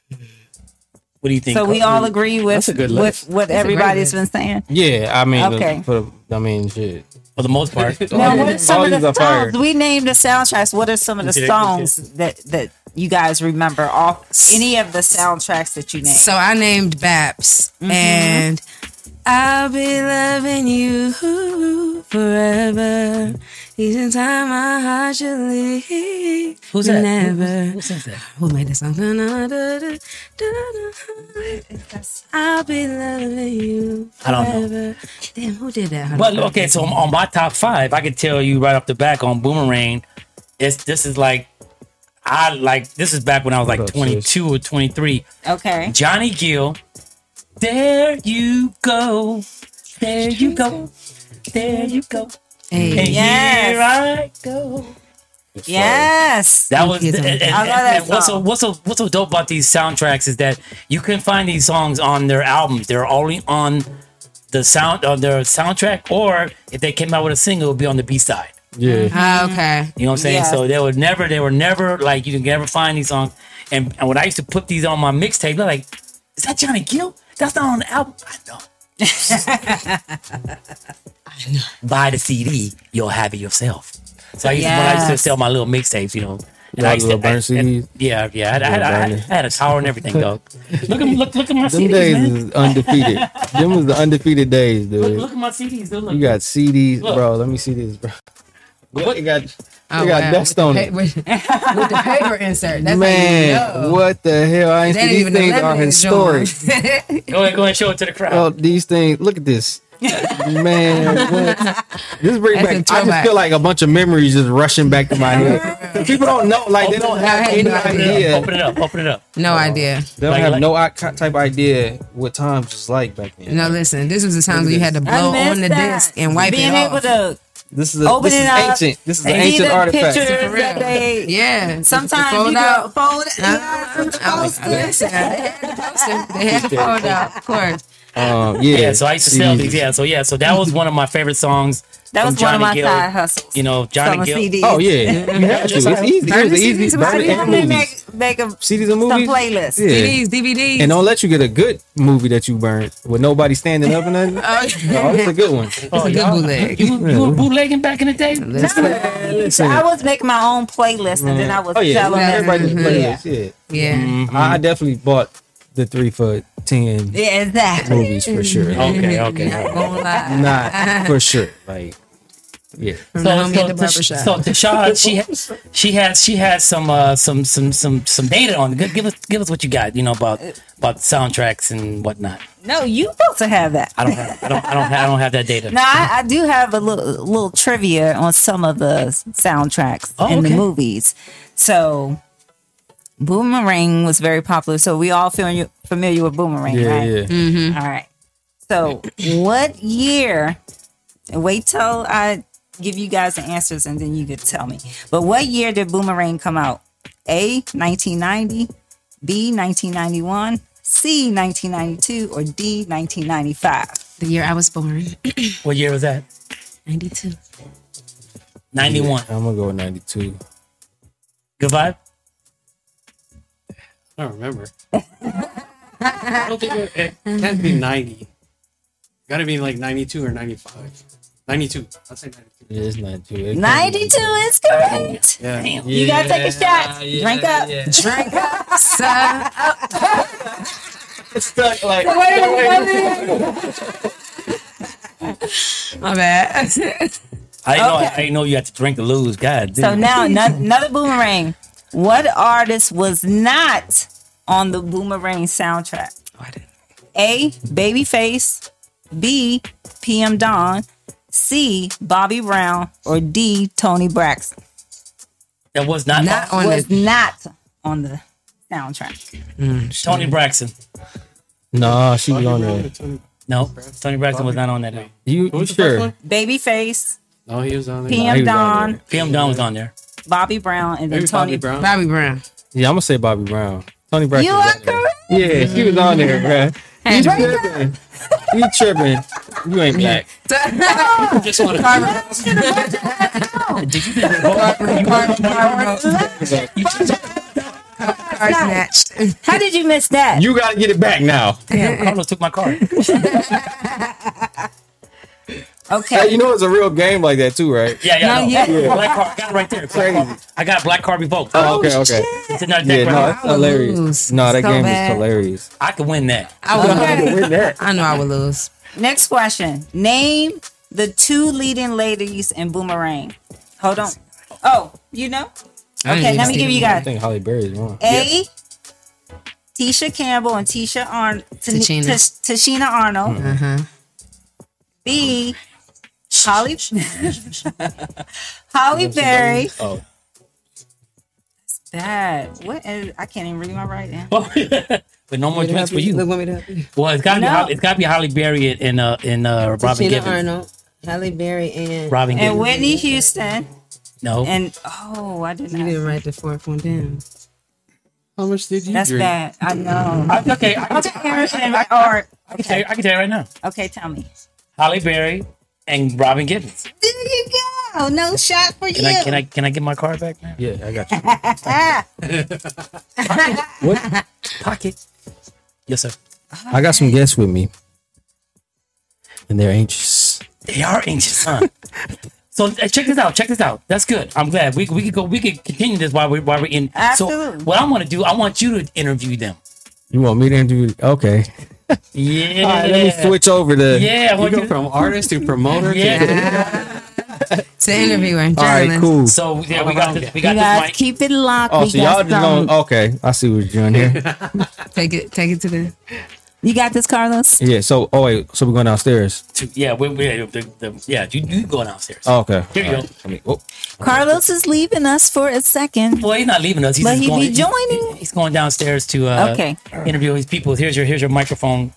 what do you think? So we all agree with That's a good with list. what That's a great everybody's list. been saying. Yeah, I mean, Okay. for the, I mean, shit. for the most part. Now, what are some all of these the are fire. songs we named the soundtracks? What are some of the Did it- songs that that you guys remember off any of the soundtracks that you named? So I named Baps and I'll be loving you forever. Each time my heart should leave. Who's that? Never. Who sings that? Who made that song? I'll be loving you I don't know. forever. Damn, who did that? Hold But on. okay, so on my top five, I can tell you right off the back on Boomerang, it's this is like I like this is back when I was like What up, twenty-two or twenty-three. Okay. Johnny Gill, there you go, there you go, there you go, Hey. and Yes. here I go. Yes. That was Thank and, you. and- I love that and what's so song. what's so what's so dope about these soundtracks is that you can find these songs on their albums. They're only on the sound on their soundtrack, or if they came out with a single, it would be on the B side. Yeah. Ah, okay. You know what I'm saying? Yeah. So they were never, they were never like you can never find these songs. And and when I used to put these on my mixtape, they're like, "Is that Johnny Gill? That's not on the album." I know. I know. Buy the C D, you'll have it yourself. So I used to, when I used to Yes. sell my little mixtapes, you know. And Like I used to, little burn and- C Ds? yeah, yeah. I, had- I, had- I, had- burn it. I had a tower and everything, dog. Look at look, look at my Them C Ds, days man. is undefeated. Them was the undefeated days, Look, dude. look at my C Ds. Dude, look. You got C Ds, Look. bro. Let me see this, bro. What you got? Oh, You got wow. dust With the on pa- it. With, with the paper insert. That's Man, how you know. what the hell? I ain't That see ain't these even the things are lemonade historic. joint. Go ahead, go ahead, and show it to the crowd. Oh, these things. Look at this. Man, what? This brings That's back. a I just throwback. feel like a bunch of memories just rushing back to my head. 'Cause people don't know, like they don't have Open any it up, idea. Open it up, open it up. No idea. They don't Like- have like- no i- type of idea what times was like back then. No, listen. This was the time where you had to blow I on the missed that. disc and wipe Being it able off. to This is a, open this is it up ancient. This is an and see ancient the artifact. pictures For real. that they Yeah. sometimes Fold you out. go fold it. Uh, yeah, I was, I, listen, they had to post it. They had to fold out, of course. Um, yeah. Yeah, so I used to sell C Ds. these. Yeah, so yeah, so that was one of my favorite songs. That from was one of Johnny my Gill. side hustles. You know, Johnny Selling Gill. C Ds. Oh yeah, you have to. It's easy. It was Burn the easy. C Ds, Burn I it did and they movies. make make a C Ds and some movies. playlist. Yeah. D Vs, D V Ds. And don't let you get a good movie that you burnt with nobody standing up and nothing. Oh, Oh, it's a good one. it's a good y'all- bootleg. You, you were bootlegging back in the day? So I was making my own playlist and then I was Oh yeah, selling them. everybody's Yeah. playlist. Yeah, Yeah. I, I definitely bought the three for ten Yeah, exactly. movies for sure. Okay, okay. Not gonna lie. Not for sure. Like Yeah. From So, the homie so, at the barber shop. so Tasha, she ha- she has she has some uh, some some some some data on. Give give us give us what you got. You know about about soundtracks and whatnot. No, you supposed to have that. I don't have I don't I don't have, I don't have that data. No, I, I do have a little little trivia on some of the soundtracks Oh, in the okay. movies. So, Boomerang was very popular. So we all feel familiar with Boomerang, Yeah, right? yeah. All right. So, what year? And wait till I give you guys the answers, and then you could tell me. But what year did Boomerang come out? A. nineteen ninety, B. nineteen ninety-one, C. nineteen ninety-two, or D. nineteen ninety-five. The year I was born, What year was that? ninety-two. ninety-one. I'm gonna go with ninety-two. Good vibe. I don't remember. I don't think it, it can't be ninety. Gotta be like ninety-two or ninety-five. ninety-two. I'll say ninety-two. Yeah, it's ninety-two. It can't be ninety-two is correct. Yeah. Damn. You gotta take a shot. yeah, Drink up. yeah. Drink up. Sir, Stuck like. my bad. I didn't know I, didn't know you had to drink to lose. God So damn. now ano- another Boomerang. What artist was not on the Boomerang soundtrack? A. Babyface, B. P M Dawn, C. Bobby Brown, or D. Tony Braxton. that was not, Not on Was the. not on the soundtrack. Tony Braxton. Nah, she was on there. No, Tony Braxton was not on that. album. You, Who you was the first sure? one? Babyface, No, he was on there. P he M was on Dawn, there. P M Dawn was on there. Bobby Brown, and then Maybe Tony. Bobby Brown. Bobby Brown. Yeah, I'm gonna say Bobby Brown. Tony Braxton. You was are on there. correct. Yeah, she was on there, bruh. You tripping? You tripping? You ain't black. Just want to. Did you Car snatched. How did you miss that? You gotta get it back now. Damn, Carlos took my card. Okay. Hey, you know it's a real game like that too, right? Yeah, yeah, I know. yeah. Black card. I got it right there. Crazy. I got black card revoked. Oh, okay, okay. It's another Yeah, deck right no, here. it's hilarious. lose No, that so game bad. is hilarious. I could win that. I would lose. Win that. I know I would lose. Next question. Name the two leading ladies in Boomerang. Hold on. Oh, you know? I didn't Okay, even let me see give you I guys. think Holly Berry's one. A. Tisha Campbell and Tisha Arn- Tashina. Tash- Tashina Arnold. Uh-huh. B. Holly Holly Berry. Oh, Bad. What is, I can't even read my writing. But no more drinks for you. Look, want me to help you? Well, it's gotta be No. Holly, it's gotta be Holly Berry and uh in uh Robin Tina Gibbons. Arnold, Halle Berry, and Robin And Gibbons. Whitney Houston. No. And oh, I did you not. didn't write the fourth one down. How much did you That's drink? bad. I know. I, okay, I can, Okay, or I can tell you, I can tell you right now. okay, tell me. Holly Berry and Robin Gibbons. There you go. No shot for Can you. I can I can I get my card back now? yeah, I got you. What? Pocket. Yes, sir. I got some guests with me, and they're anxious. They are anxious, huh? So uh, check this out. Check this out. That's good. I'm glad we we could go. We could continue this while we while we're in. Absolutely. So what I want to do, I want you to interview them. You want me to interview? Okay. Yeah. All right, let me switch over to. Yeah. I You want go you. from artist to promoter. Yeah. To interviewer, All right, journalist. cool. So yeah, we got this. We You got guys this mic. keep it locked. Oh, we so got y'all just some- going? Okay, I see what you're doing here. Take it, take it to the. You got this, Carlos? Yeah. So, oh wait, so we're going downstairs. To, yeah, we we the, the, yeah. You you go downstairs. Oh, okay. Here you All go. right. I mean, oh, Carlos is leaving us for a second. Well, he's not leaving us. He's But just he going, be joining. He's going downstairs to uh, Okay. interview his people. Here's your here's your microphone.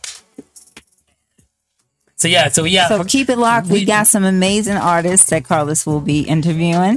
So yeah, so yeah. So keep it locked. We got some amazing artists that Carlos will be interviewing.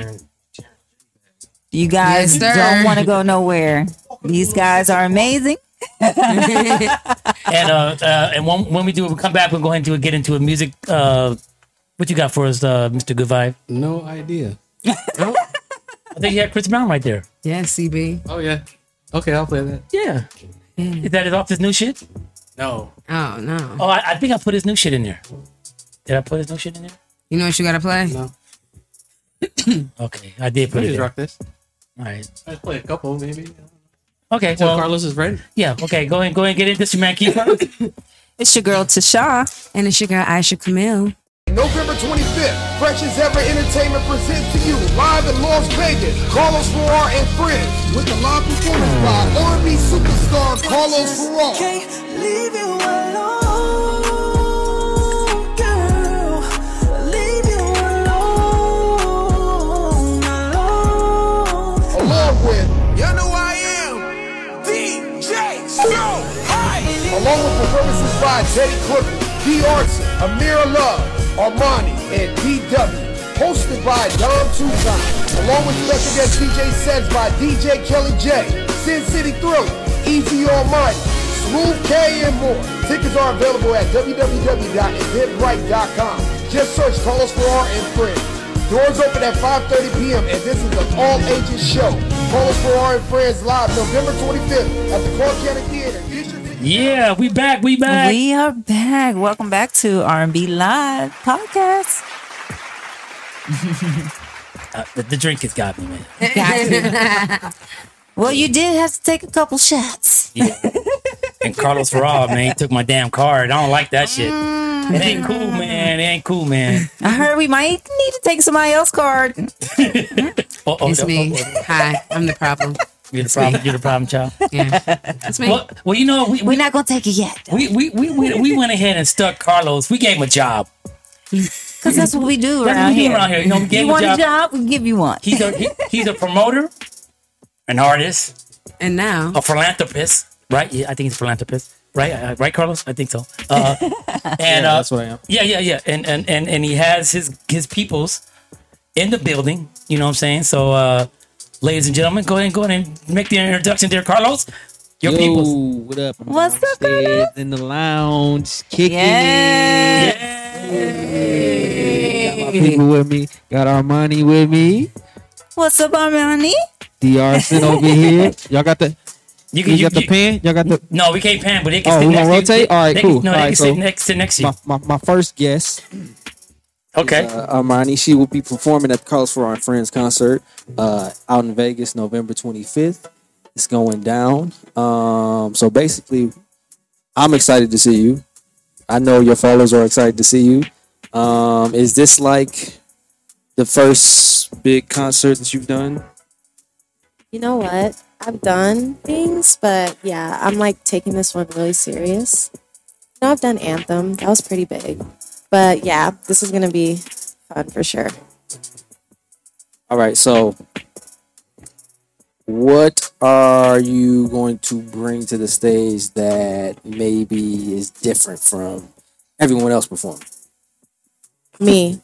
You guys Yes, sir. don't want to go nowhere. These guys are amazing. and uh, uh and when, when we do, we come back. We'll go ahead and do a, get into a music. Uh, what you got for us, uh, Mister Good Vibe? No idea. I think you had Chris Brown right there. Yeah, C B. Oh yeah. Okay, I'll play that. Yeah. Is that it off his new shit? No. Oh no. Oh, I, I think I put his new shit in there. Did I put his new shit in there? You know what you gotta play? No. Okay, I did put Let it me in. rock this. All right. I'll play a couple maybe. Okay. Until Well, Carlos is ready. yeah. Okay. Go ahead. Go ahead and get it. This your man Keith. It's your girl Tasha. And it's your girl Aisha Camille. November twenty-fifth, Fresh as Ever Entertainment presents to you live in Las Vegas, Carlos Ferrar and friends with the live performance by R and B superstar Carlos Ferrar. Can't leave you alone, girl. Leave you alone, alone. Along with, You know I am D J Snow High. along with performances by Teddy Crooker, D Arson, Amir Love, Armani, and D W. Hosted by Dom Tucson, along with special guest D J sets by D J Kelly J, Sin City Thriller, Easy Almighty, Smooth K, and more. Tickets are available at w w w dot eventbrite dot com. Just search Carlos Ferrar and Friends. Doors open at five thirty p.m. and this is an all-ages show. Carlos Ferrar and Friends live November twenty-fifth at the Clark County Theater. Yeah, we back. We back. We are back. Welcome back to R and B Live Podcast. Uh, the, the drink has got me, man. Well, you did have to take a couple shots. Yeah. And Carlos Ferrar, man, he took my damn card. I don't like that shit. It ain't cool, man. It ain't cool, man. I heard we might need to take somebody else's card. Oh, oh, It's oh, me. oh, oh. Hi, I'm the problem. You're the problem. You're the problem, child. Yeah, that's me. Well, well, you know, we We're we, not going to take it yet. we, we, we, we, we went ahead and stuck Carlos. We gave him a job. Because that's what we do That's what around we do here. around here. You know, we gave You him a want job. a job? We give you one. He's a he, he's a promoter, an artist, And now, a philanthropist, right? Yeah, I think he's a philanthropist, right? Uh, right, Carlos? I think so. Uh, and Yeah, uh, that's what I am. Yeah, yeah, yeah. And and and and he has his his peoples in the building. You know what I'm saying? So, uh, ladies and gentlemen, go ahead and go ahead and make the introduction there, Carlos. Your Yo, peoples. what up? I'm What's up, downstairs in the lounge, kicking Yeah. it. Got my people with me. Got Armani with me. What's up, Armani? D Arson over here. Y'all got the. You You, can you, got the you- pen. Y'all got the. No, we can't pan, but they can Oh, sit we next gonna to you. rotate? All right, They cool. Can, no, All they right, can so sit next to next to you. My, my, my first guest, Okay. uh, Armani. She will be performing at the Carlos Ferrar and Friends concert uh, out in Vegas, November twenty-fifth. It's going down. Um, so basically, I'm excited to see you. I know your followers are excited to see you. Um, is this like the first big concert that you've done? You know what? I've done things, but yeah, I'm like taking this one really serious. You know, I've done Anthem. That was pretty big. But yeah, this is going to be fun for sure. All right, so what are you going to bring to the stage that maybe is different from everyone else performing? Me.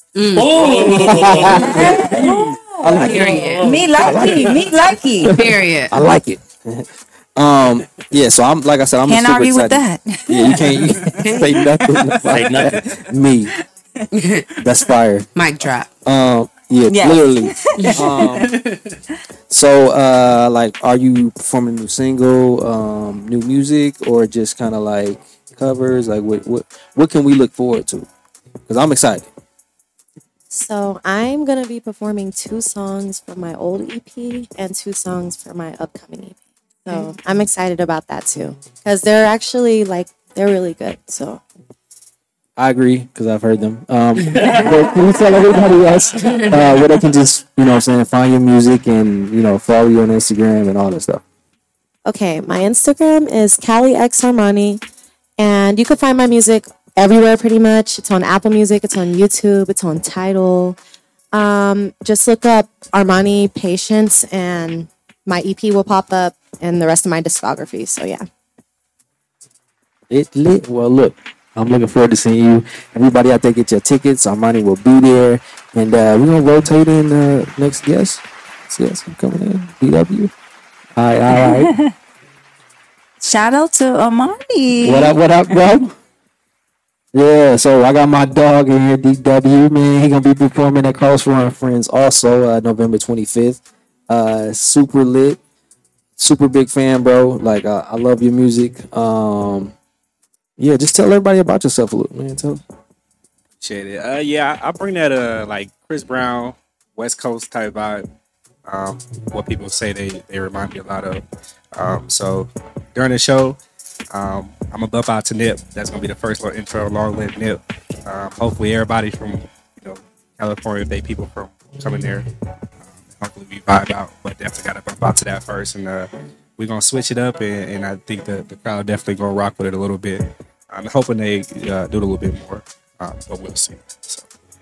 I like it. period. Me likey. Me likey. Period. I like it. um, yeah. So I'm like I said, I'm Can't super argue with excited. that. Yeah, you can't, you can't say nothing. About Say nothing. that. Me. That's fire. Mic drop. Um, yeah, Yes. literally. um, so, uh, like, are you performing a new single, um, new music, or just kind of like covers? Like, what, what, what can we look forward to? Because I'm excited. So I'm going to be performing two songs from my old E P and two songs for my upcoming E P. So I'm excited about that too. Because they're actually like, they're really good. So I agree because I've heard them. Um, but can you tell everybody else uh, where they can just, you know, what I'm saying, find your music and you know follow you on Instagram and all that stuff? Okay, my Instagram is Cali X Armani, and you can find my music everywhere pretty much. It's on Apple Music, it's on YouTube, it's on Tidal. Um, just look up Armani Patience, and my E P will pop up, and the rest of my discography. So yeah. It lit. Well, look, I'm looking forward to seeing you. Everybody out there, get your tickets. Armani will be there, and uh, we're gonna rotate in uh, next guest. Yes, I'm coming in. D W. All right, all right. Shout out to Armani. What up? What up, bro? Yeah, so I got my dog in here, D W, man. He gonna be performing at Carlos Ferrar and Friends also uh, November twenty-fifth. Uh, super lit, super big fan, bro. Like uh, I love your music. Um, yeah, just tell everybody about yourself a little, man. Tell. Appreciate it. Uh, yeah, I I bring that uh like Chris Brown, West Coast type vibe. Um, what people say they they remind me a lot of. Um, so during the show, um, I'm gonna bump out to Nip. That's gonna be the first little intro. Long live Nip. Um, hopefully, everybody from you know California Bay people from coming there. Um, hopefully, we vibe out, but definitely got to bump out to that first, and uh, we're gonna switch it up, and, and I think the the crowd definitely gonna rock with it a little bit. I'm hoping they uh, do it a little bit more, um, but we'll see. So.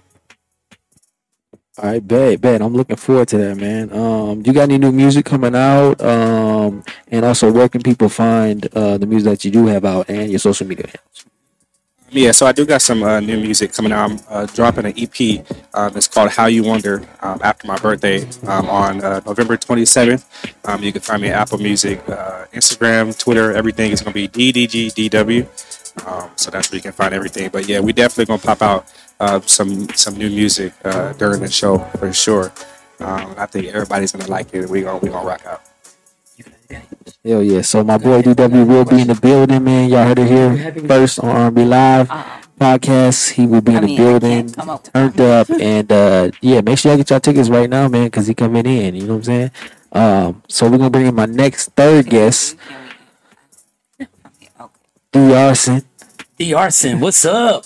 All right, bet, bet. I'm looking forward to that, man. Um, you got any new music coming out? Um, and also, where can people find uh, the music that you do have out and your social media handles? Yeah, so I do got some uh, new music coming out. I'm uh, dropping an E P. Um, it's called How You Wonder um, after my birthday um, on uh, November twenty-seventh. Um, you can find me at Apple Music, uh, Instagram, Twitter, everything is going to be D D G D W. Um, so that's where you can find everything. But yeah, we definitely going to pop out uh, some some new music uh, during the show for sure. Um, I think everybody's going to like it. We're going we gonna rock out. Hell yeah. So my boy D W will be in the building, man. Y'all heard it here first on R and B Live podcast. He will be in the building, turned up. And uh, yeah, make sure y'all get y'all tickets right now, man, because he coming in. You know what I'm saying? Um, so we're going to bring in my next third guest, D. Arson. D. Arson, what's up?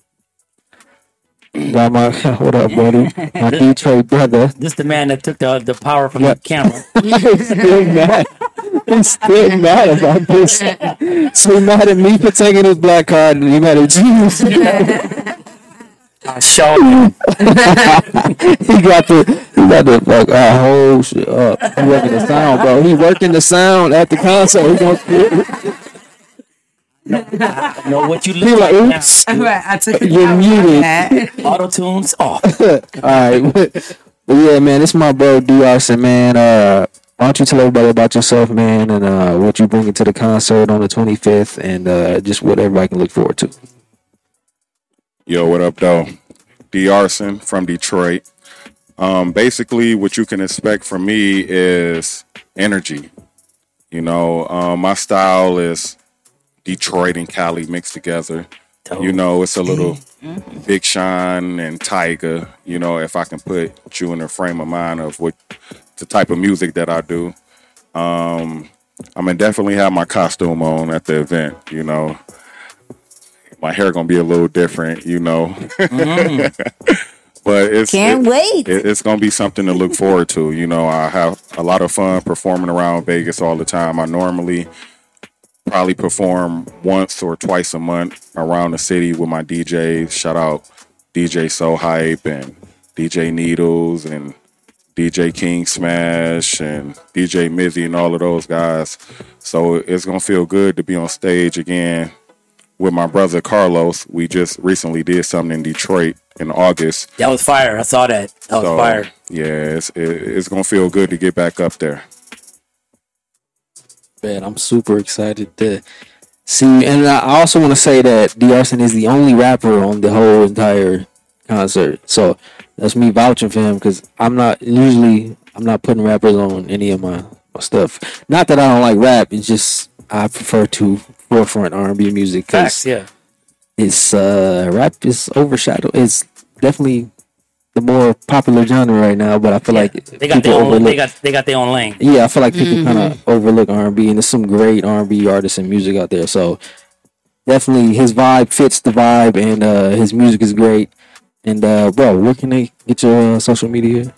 Got my, what up, buddy? My Detroit brother. This the man that took the the power from Yep. the camera. He's still mad. He's still mad about this. So he mad at me for taking his black card, and he mad at Jesus. I show him. he got the he got the fuck our whole shit up. He working the sound, bro. He working the sound at the concert. He gonna I know what you He look like, like oops. now. Right, I took it You're out. muted. Auto tunes off. All right, but, but yeah, man, it's my bro D. Arson, man. Uh, why don't you tell everybody about yourself, man, and uh, what you bringing to the concert on the twenty-fifth, and uh, just what everybody can look forward to. Yo, what up, though? D. Arson from Detroit. Um, basically, what you can expect from me is energy. You know, um, my style is Detroit and Cali mixed together. You know, it's a little Big Sean and Tyga. You know, if I can put you in a frame of mind of what the type of music that I do. Um, I'm gonna definitely have my costume on at the event. You know, my hair gonna be a little different. You know, Mm-hmm. but it's Can't it- wait. it- it's gonna be something to look forward to. You know, I have a lot of fun performing around Vegas all the time. I normally probably perform once or twice a month around the city with my D Js. Shout out D J So Hype and D J Needles and D J King Smash and D J Mizzy and all of those guys. So it's gonna feel good to be on stage again with my brother Carlos. We just recently did something in Detroit in August. That was fire. I saw that. That was So, fire. yeah, it's, it, it's gonna feel good to get back up there. Man, I'm super excited to see. And I also want to say that D. Arson is the only rapper on the whole entire concert. So that's me vouching for him, because I'm not usually I'm not putting rappers on any of my, my stuff. Not that I don't like rap. It's just I prefer to forefront R and B music, Facts, because yeah. it's uh rap is overshadowed. It's definitely the more popular genre right now, but I feel like They got their own. They got they got their own lane. yeah, I feel like people kind of overlook R and B, and there's some great R and B artists and music out there. So definitely, his vibe fits the vibe, and uh, his music is great. And uh, bro, where can they get your uh, social media?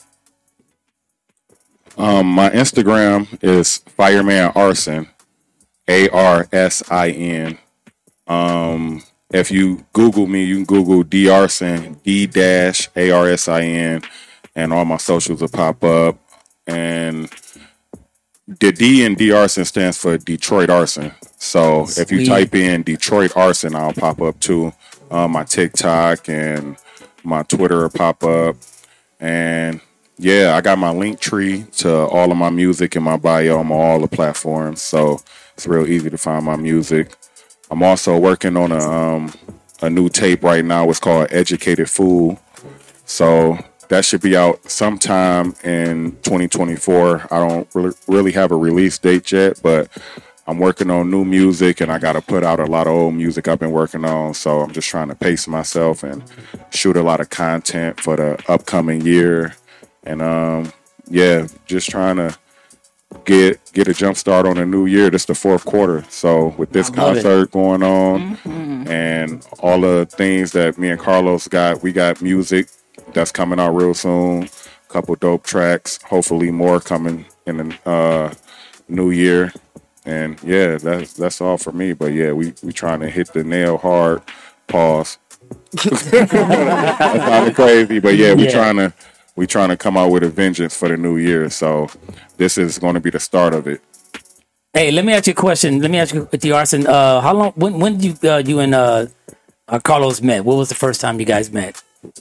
Um, my Instagram is Fireman Arson, A R S I N. Um, if you Google me, you can Google D Arson, D dash A R S I N, and all my socials will pop up. And the D in D Arson stands for Detroit Arson. So if you Sweet. type in Detroit Arson, I'll pop up too. Um, my TikTok and my Twitter will pop up. And yeah, I got my link tree to all of my music in my bio on all the platforms. So it's real easy to find my music. I'm also working on a um, a new tape right now. It's called Educated Fool. So that should be out sometime in twenty twenty-four. I don't really, really have a release date yet, but I'm working on new music, and I got to put out a lot of old music I've been working on. So I'm just trying to pace myself and shoot a lot of content for the upcoming year. And um, yeah, just trying to get get a jump start on a new year. This is the fourth quarter. So with this I love it. concert going on Mm-hmm. and all the things that me and Carlos got. We got music that's coming out real soon. A couple dope tracks. Hopefully more coming in the uh, new year. And yeah, that's that's all for me. But yeah, we we trying to hit the nail hard. Pause. That's kind of crazy, but yeah, we Yeah. trying to we trying to come out with a vengeance for the new year. So this is going to be the start of it. Hey, let me ask you a question. Let me ask you, D. Arson. Uh, how long? When? When did you uh, you and uh, uh, Carlos met? What was the first time you guys met?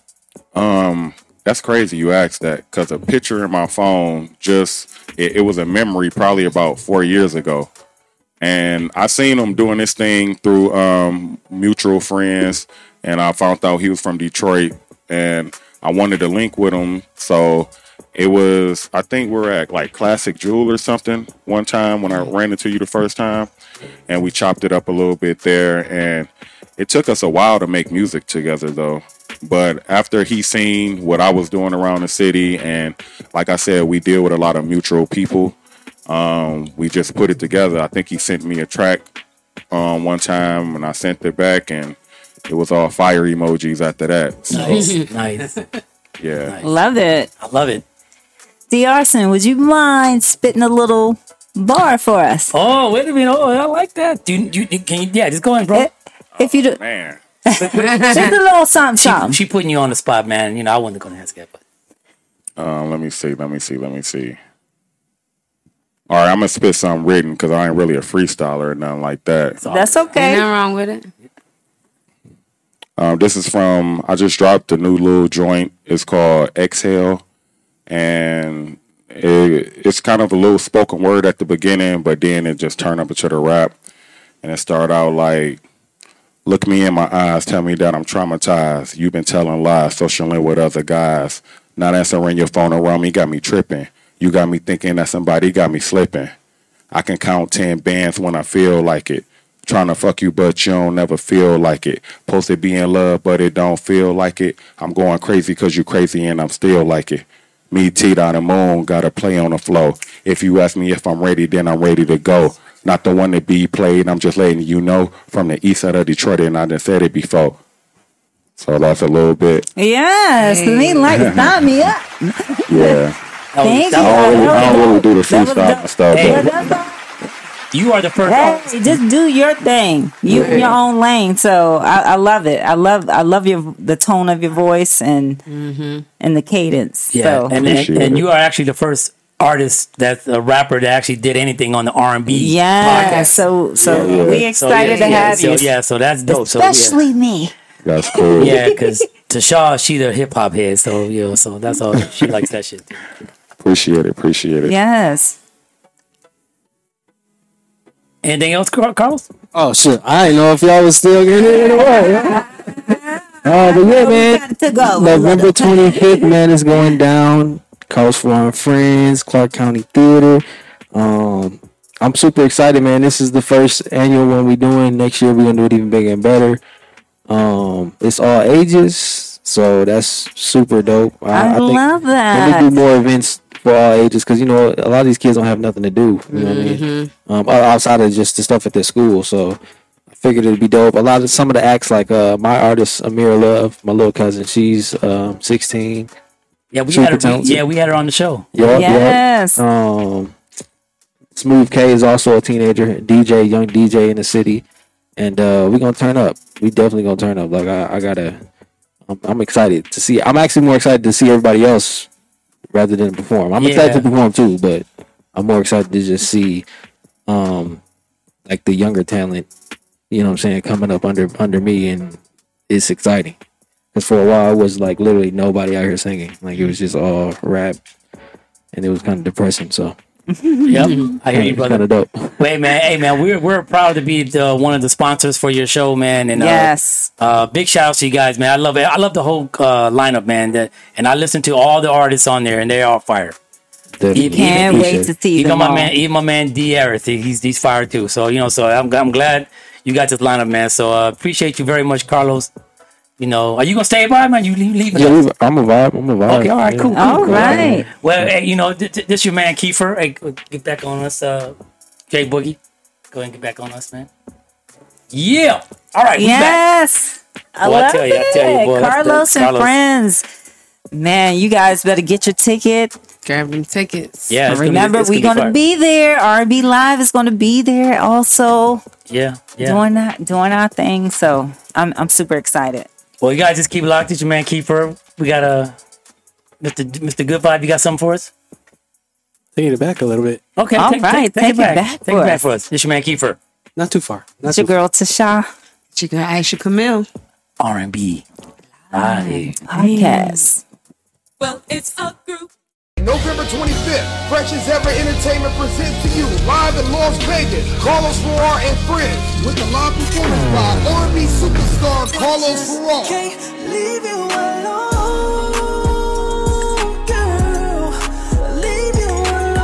Um, that's crazy you asked that because a picture in my phone just it, it was a memory probably about four years ago, and I seen him doing this thing through um mutual friends, and I found out he was from Detroit, and I wanted to link with him, so it was I think we were at like Classic Jewel or something one time when I ran into you the first time, and we chopped it up a little bit there, and it took us a while to make music together though. But after he seen what I was doing around the city, and like I said, we deal with a lot of mutual people. Um, we just put it together. I think he sent me a track um, one time, and I sent it back, and it was all fire emojis after that. So, Nice, nice. yeah. Love it. I love it. D. Arson, would you mind spitting a little bar for us? Oh, wait a minute. Oh, I like that. Do you, you can you? Yeah, just go ahead, bro. If you do, Man. just a little something, She, something. she putting you on the spot, man. You know, I wasn't gonna ask that, but Um, let me see. Let me see. Let me see. All right, I'm gonna spit something written because I ain't really a freestyler or nothing like that. That's okay. Ain't nothing wrong with it. Um, this is from I just dropped a new little joint. It's called Exhale, and it, it's kind of a little spoken word at the beginning, but then it just turned up into the rap, and it started out like, "Look me in my eyes, tell me that I'm traumatized. You've been telling lies, socialing with other guys. Not answering your phone around me got me tripping. You got me thinking that somebody got me slipping. I can count ten bands when I feel like it. Trying to fuck you, but you don't never feel like it. Supposed to be in love, but it don't feel like it. I'm going crazy because you crazy and I'm still like it. Me, T on the moon, gotta play on the flow. If you ask me if I'm ready, then I'm ready to go. Not the one to be played, I'm just letting you know. From the east side of Detroit, and I done said it before. So that's a little bit. Yes, Hey. me like sign me up. Yeah. Thank I don't really, I don't really do the That was freestyle and stuff. Hey. But you are the first. Hey, just do your thing. You in your own lane. So I, I love it. I love I love your the tone of your voice and and the cadence. Yeah, So. and, and Appreciate and it. you are actually the first artist that's a rapper that actually did anything on the R and B Yeah, podcast. so so Yeah, yeah. we So, excited yeah, to yeah, have so, you, yeah, so that's dope. So, yeah. especially me. that's cool. Yeah, because Tasha, she the hip hop head, so you know, so that's all she likes that shit. Too. Appreciate it. Appreciate it. Yes. Anything else, Car- Carlos? Oh shit! I didn't know if y'all was still getting it away. Oh, but yeah, man. Got to go. November twenty-fifth, man, is going down. Coast Farm Friends, Clark County Theater. Um, I'm super excited, man. This is the first annual one we're doing. Next year, we're gonna do it even bigger and better. Um, it's all ages, so that's super dope. I, think love when we that. do more events for all ages, because you know a lot of these kids don't have nothing to do. You know what I mean? Um, o- outside of just the stuff at their school. So I figured it'd be dope. A lot of some of the acts, like uh, my artist Amira Love, my little cousin, she's um, sixteen. Yeah, we Super had her. talented. Yeah, we had her on the show. Yep, Yes. Yep. Um, Smooth K is also a teenager, D J, young D J in the city, and uh, we're gonna turn up. We definitely gonna turn up. Like I, I gotta. I'm, I'm excited to see. I'm actually more excited to see everybody else rather than perform. I'm excited Yeah. to perform too, but I'm more excited to just see, um, like the younger talent. You know what I'm saying, coming up under under me, and it's exciting. Because for a while, it was like literally nobody out here singing. Like it was just all rap, and it was kind of depressing. So Yep, I hear you, it's brother. kind of dope. Wait, man. Hey, man. We're we're proud to be the, one of the sponsors for your show, man. And uh, Yes. uh, big shout out to you guys, man. I love it. I love the whole uh, lineup, man. The, and I listen to all the artists on there, and they're all fire. Definitely. Even- Can't Appreciate wait to it. see Even them my all. man, even my man D. Harris, he- he's he's fire too. So you know, so I'm I'm glad you got this lineup, man. So uh, appreciate you very much, Carlos. You know, are you gonna stay by, man? You leave, leave Yeah, we, I'm a vibe. I'm a vibe. Okay, all right, Yeah. cool. cool, All cool. right. Well, hey, you know, th- th- this your man Kiefer. Hey, get back on us, uh, Jay Boogie. Go ahead and get back on us, man. Yeah. All right. we back. Yes. I Boy, I love tell you, I tell you, it. boy, that's- Carlos that's and Carlos. friends. Man, you guys better get your ticket. Grab them tickets. Yeah. it's gonna be- Remember, it's we're gonna going to fire. be there. R and B Live is going to be there also Yeah. Yeah. doing that, doing our thing. So I'm, I'm super excited. Well, you guys just keep it locked. It's your man Kiefer. We got a Mister Mister Good Vibe. You got something for us? Taking it back a little bit. Okay. All take, right, Take, take, take it back. it back Take for it back us. for us. It's your man Kiefer. Not too far. Not It's your too girl Tasha It's your girl Aisha Camille. R and B. Live. podcast. Well, it's a group. November twenty-fifth, Fresh as Ever Entertainment presents to you live in Las Vegas, Carlos Ferrar and friends with the live performance by R and B superstar Carlos Ferrar. Can't leave you alone, girl. Leave you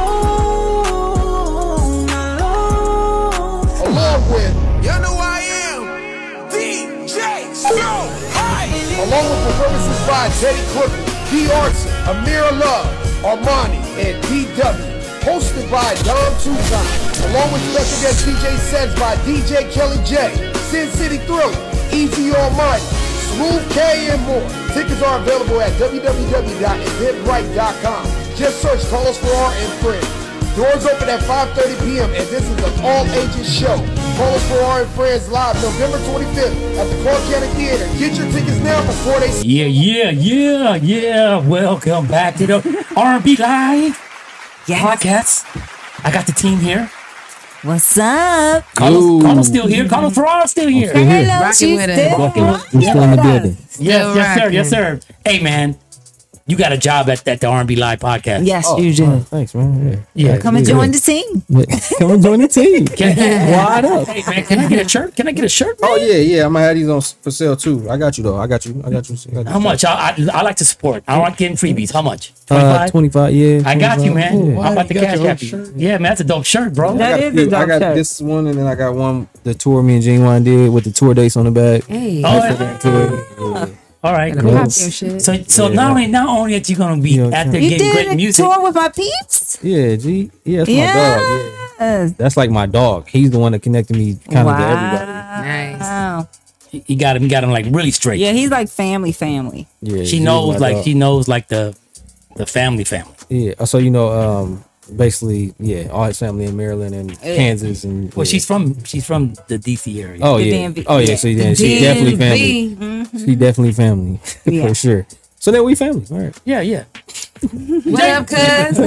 alone, alone. Along with, You know I am D J Snow. Hi. along with performances by Teddy Clifford, D. Arson, Amira Love, Armani, and D W. Hosted by Dom Tucson. Along with special guest D J sets by D J Kelly J, Sin City Thriller, Easy Almighty, Smooth K, and more. Tickets are available at w w w dot eventbrite dot com. Just search Carlos Ferrar and Friends. Doors open at five thirty p.m. and this is an all-ages show. Carlos Ferrar and Friends live November twenty-fifth at the Clark County Theater. Get your tickets now before they... Yeah, yeah, yeah, yeah. Welcome back to the R and B Live podcast. I got the team here. What's up? Carlos, Carlos still here. Carlos Ferrar still here. Carlos, Rocking you with it. still We still in the building. Yes, yes, sir. rocking. Yes, sir. Hey, man, you got a job at, at the R and B Live podcast. Yes, Oh, you do. oh, thanks, man. Yeah. Come and join the team. Yeah. Come and join the team. Can, Wide up. hey, man, can I get a shirt? Can I get a shirt? Man? Oh yeah, yeah. I'm gonna have these on s- for sale too. I got you though. I got you. I got you. I got you. How much? I, I, I like to support. I don't like getting freebies. How much? Uh, twenty-five? twenty-five. Yeah. I got you, man. twenty-five. I'm about to You got cash your own app you. shirt? Yeah, man, that's a dope shirt, bro. I That got, is a few- I dope got shirt. this one, and then I got one. The tour me and Genuine did with the tour dates on the back. Hey. Oh, I yeah. forgot to- yeah. All right, Gotta cool. pop your shit. So, so Yeah. not only not only that you're gonna be Yeah, out there You getting did great a music. tour with my peeps? Yeah, G. Yeah, that's my dog. Yeah. Yes. That's like my dog. He's the one that connected me kind of to everybody. Nice. Wow. He got him, he got him like really straight. Yeah, he's like family, family. Yeah, she G's knows my like dog. she knows like the the family family. Yeah. So you know, um, basically, yeah, all his family in Maryland and Kansas and. Well, yeah. she's from she's from the D C area. Oh The yeah. D M V. Oh yeah. Yeah. So yeah, she definitely family. Mm-hmm. She definitely family Yeah. for sure. So then we family. All right. yeah, yeah. What up, cuz?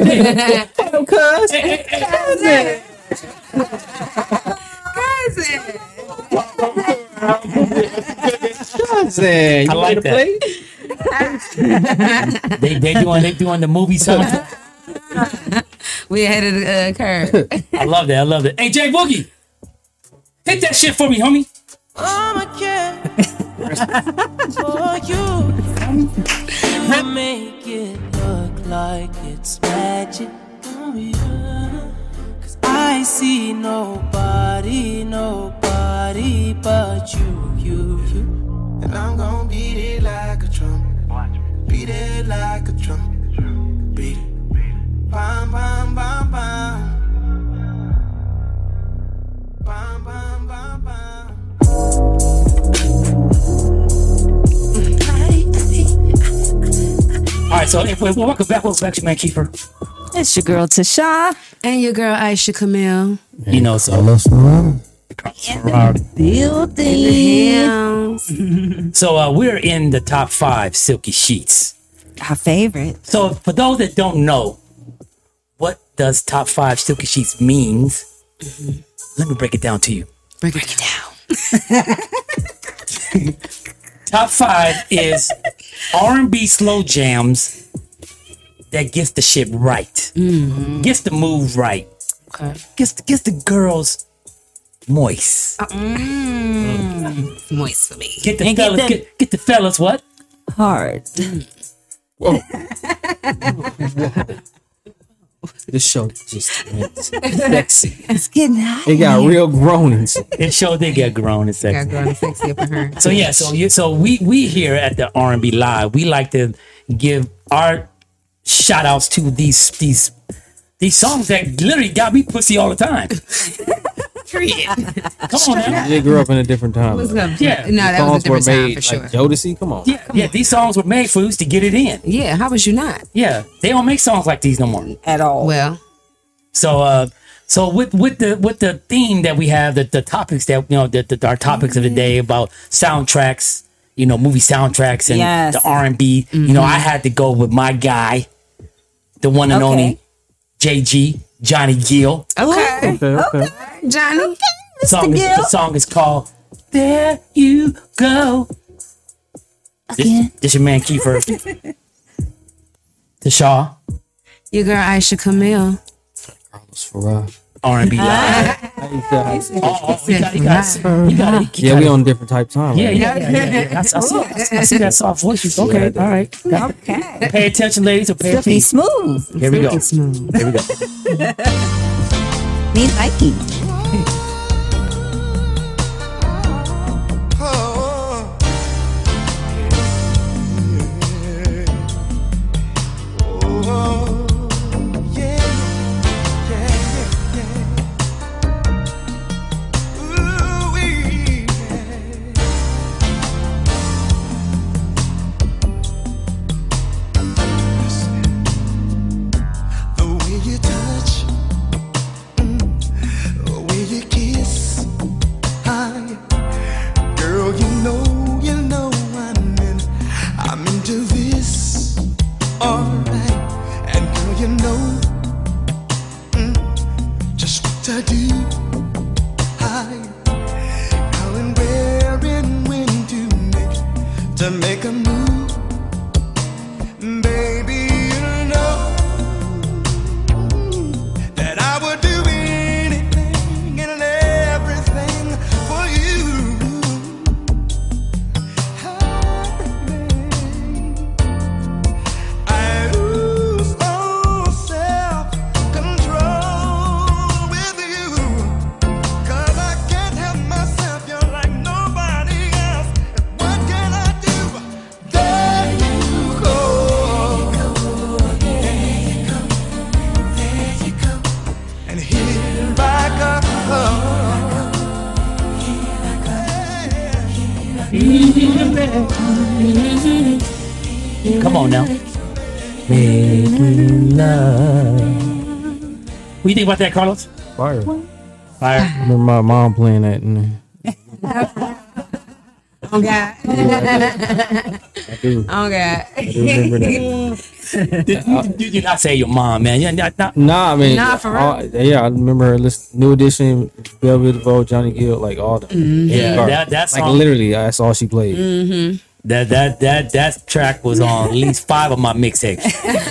Cousin, I like that. they they doing they doing the movie song. We ahead of the uh, curve. I love that. I love that. Hey, Jay Boogie, hit that shit for me, homie. I'm a cat for you. I make it look like it's magic. Oh, yeah. 'Cause I see nobody, nobody but you, you, you. And I'm gonna beat it like a drum. Beat it like a drum. Beat it. Bam, bam, bam, bam. Bam, bam, bam, bam. All right, so if we welcome back, welcome back to man Kiefer. It's your girl Tasha. And your girl Aisha Camille. You know, so Building. so uh, we're in the top five silky sheets. Our favorite. So for those that don't know, what does top five silky sheets means? Let me break it down to you. Break it down. Top five is R and B slow jams that gets the shit right, gets the move right, Okay. gets the, gets the girls moist. Mm. Moist for me. Get the And get fellas, them- get, get the fellas what? Hard. This show just went sexy. It's getting hot. It got real grown and stuff. It sure did get grown and Got sexy. grown and sexy up in her. So yeah, so you, so we we here at the R and B Live, we like to give our shout outs to these these these songs that literally got me pussy all the time. Come on now. They grew up in a different time. What's up? Yeah. No, that was a Songs were different time made for sure. like Jodeci. Come on. Yeah, yeah. These songs were made for us to get it in. Yeah, how was you not? Yeah, they don't make songs like these no more. At all. Well, So, uh, so with with the with the theme that we have, the, the topics that you know, the, the our topics of the day about soundtracks, you know, movie soundtracks and Yes. the R and B. You know, I had to go with my guy, the one and Okay. only J G, Johnny Gill. okay. Okay, okay. Johnny. Song is, Gill. the song is called "There You Go." This, this your man Kiefer. The Shaw Your girl Aisha Camille. Farah. R and B. Ah. Oh, oh, you got, you got, you got, you Yeah, got we it. on different type time. Yeah, right? yeah, yeah, yeah. yeah. I, I, see, I see that soft voice. You- Okay, all right. Got it. Okay. Pay attention, ladies. Or pay Silky attention. smooth. Here we go. Silky smooth. Here we go. Me Nike. The way you touch, mm, the way you kiss, I, girl, you know, you know I'm in, I'm into this, alright, and girl, you know, mm, just what I do, I, how and where and when to make, to make a move, baby, you know that I would do anything and everything for you. I lose all self-control with you, 'cause I can't help myself. You're like nobody else. What can I do? There you go. And here I Come on now. Making love. What do you think about that, Carlos? Fire. Fire. I remember my mom playing that. And Oh God. I do. Oh God. I do remember that. did, did, you did not say your mom, man. Yeah, not, not, Nah, I mean, Nah, for real. all- yeah, I remember her listen, New Edition, Velvet DeVoe, Johnny Gill, like all them. Yeah, Car- that- that like song- literally, that's all she played. Mm-hmm. that that that that track was on at least five of my mixtapes.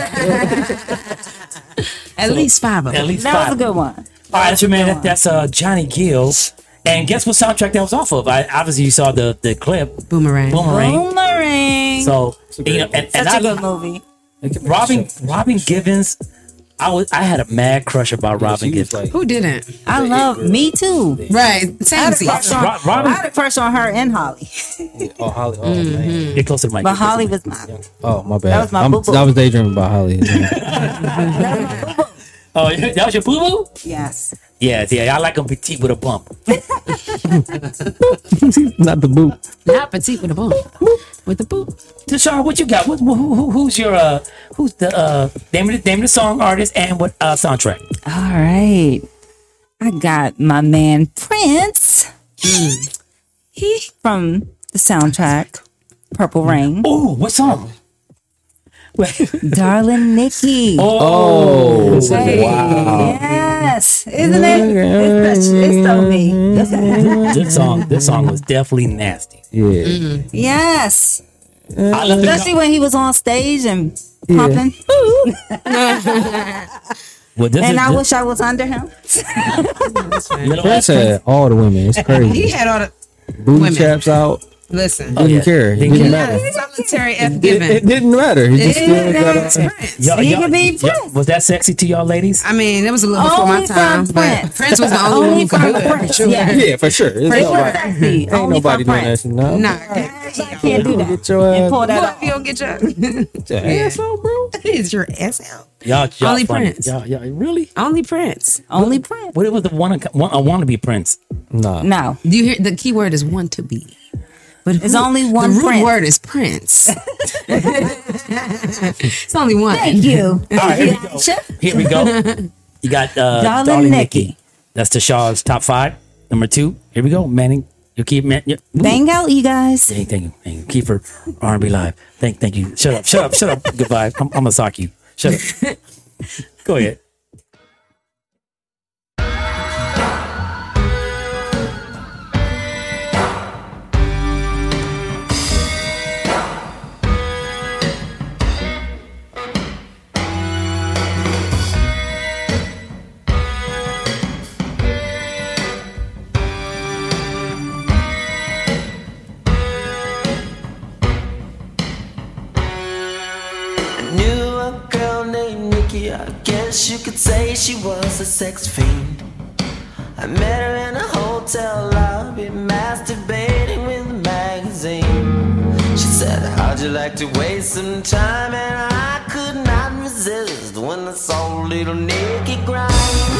At least five of them. At least That five. was a good one. All right, that's your man. That, that's uh Johnny Gill. And guess what soundtrack that was off of? I, obviously, you saw the the clip. Boomerang. Boomerang. Boomerang. So you know, and, and Such I, a good movie. Robin Robin Givens. I was I had a mad crush about Robin Givens. Like, Who didn't? I love me too. Right. I Same had, a seat. crush on, Ro- Robin- I had a crush on her and Holly, oh, Holly. Oh, man. Get closer to my. but Holly was my. Oh, my bad. That was my I'm- boo-boo. I was daydreaming about Holly. Oh, that was your boo boo. Yes. Yeah, yeah. I like them petite with a bump. Not the boot. Not petite with a bump. With the boot. Tashar, what you got? What, who, who, who's your uh, who's the uh, name of the name of the song artist and what uh, soundtrack? All right. I got my man Prince. He from the soundtrack Purple Rain. Oh, what song? Darling Nikki. Oh, Hey, wow. Yes. Isn't it? It's, the, it's so me. this song, this song was definitely nasty. Yeah. Yes. I love Especially when he was on stage and pumping. Well, this And is, I this, wish I was under him. you know Prince what? had all the women. It's He crazy. had all the Booty women. chaps out. Listen. Didn't yeah. care. It Didn't didn't care. matter. Solitary F It, given. it didn't matter. He just It still got is a, Prince. Y'all, He y'all, can be y'all- Prince. was that sexy to y'all ladies? I mean, it was a little before my Only time, from but Prince. Prince was the only, Only one who could from do it. Prince, Sure. yeah. yeah, for sure. It's It was nobody, sexy. ain't Only nobody from doing that Prince. shit. No. Nah, I can't do that. Get your And ass. pull that what off. if you don't get your Get your ass out, bro. It's your ass out. Y'all, y'all Only funny. Prince. Y'all, y'all, really? Only Prince. Only Prince. What was the one? one I want to be Prince. Nah. No. Do you hear the key word is want to be? But It's who- only one The root Prince. word is Prince. It's only one. Thank you. All right, here we go. Here we go. You got uh, Darling Darling, Nikki. Nikki. That's Tashaw's top five. Number two. Here we go. Manning. You keep man. Yeah. Bang out, you guys. Thank, thank you. Thank you. Kiefer, R and B Live. Thank, thank you. Shut up. Shut up. Shut up. Goodbye. I'm, I'm gonna sock you. Shut up. Go ahead. I knew a girl named Nikki, I guess you could say she was a sex fiend. I met her in a hotel lobby, masturbating with a magazine. She said, how'd you like to waste some time? And I could not resist when I saw little Nikki grind.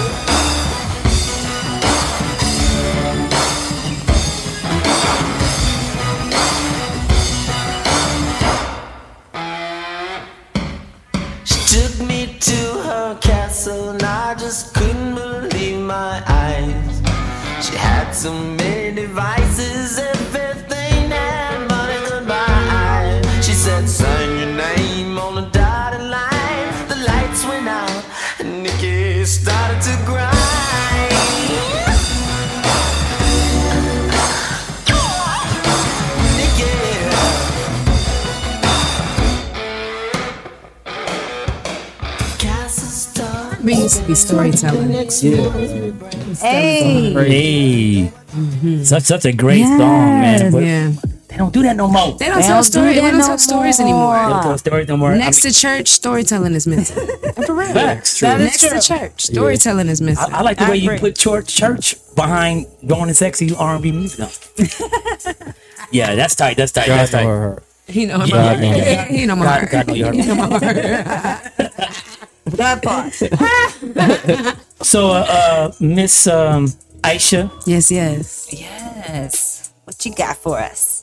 Took me to her castle and I just couldn't believe my eyes. She had so many devices, everything had money could buy. She said, sign your name on the dotted line. The lights went out and Nikki started to grind. We used to be storytelling. Hey. Hey. Such such a great song, man. But Yeah. they don't do that no more. They don't tell stories. We don't tell stories anymore. They don't tell stories no more. Next to church, storytelling is missing. For real. Facts. True. Next to church, storytelling is missing. I, I like the way you put church church behind going and sexy R and B music. Yeah, that's tight. That's tight. That's tight. He know my Yeah, heart. yeah, yeah. He know my God- heart. God know your He know heart. my heart. That part. So, uh, uh Miss um, Aisha. Yes, yes. Yes. What you got for us?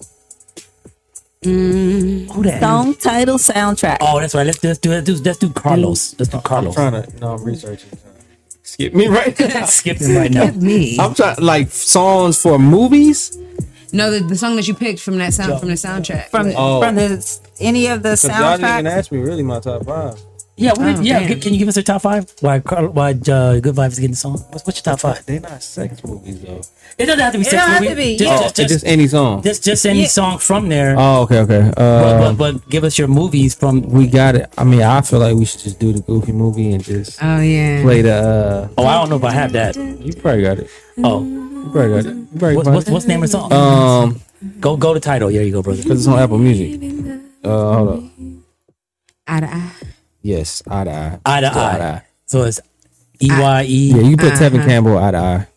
Mm. Who that? Song title soundtrack. Oh, that's right. Let's, let's do let's do let's do Carlos. Let's do I'm Carlos. trying to. No, I'm researching. Skip me right now. Skip him right now. Me. I'm trying like songs for movies. No, the, the song that you picked from that sound from the soundtrack. From Oh. from the any of the Cause y'all didn't even soundtracks. ask me really my top five. Yeah, we did, Oh, yeah. damn. Can you give us a top five? Why Carl, why uh, Good Vibes is getting the song? What's, what's your top five? They not sex movies though. It doesn't have to be It sex don't have movie. to be, Just, yeah. Oh, just, just, just, any song. just, just any Yeah. song from there. Oh, okay, okay. but, Uh, but, but give us your movies from. we got it. I mean, I feel like we should just do the Goofy movie and just Oh yeah. play the. uh Oh, I don't know if I have that. You probably got it. Oh, You probably got it. You probably what's, got what's, it. what's the name of the song? Um, go go to title. There you go, brother. because it's on Apple Music. Uh, hold up. Eye to eye. Yes, eye to eye. Eye to Still eye. So it's E Y E. Yeah, you can put Tevin Uh-huh. Campbell eye to eye.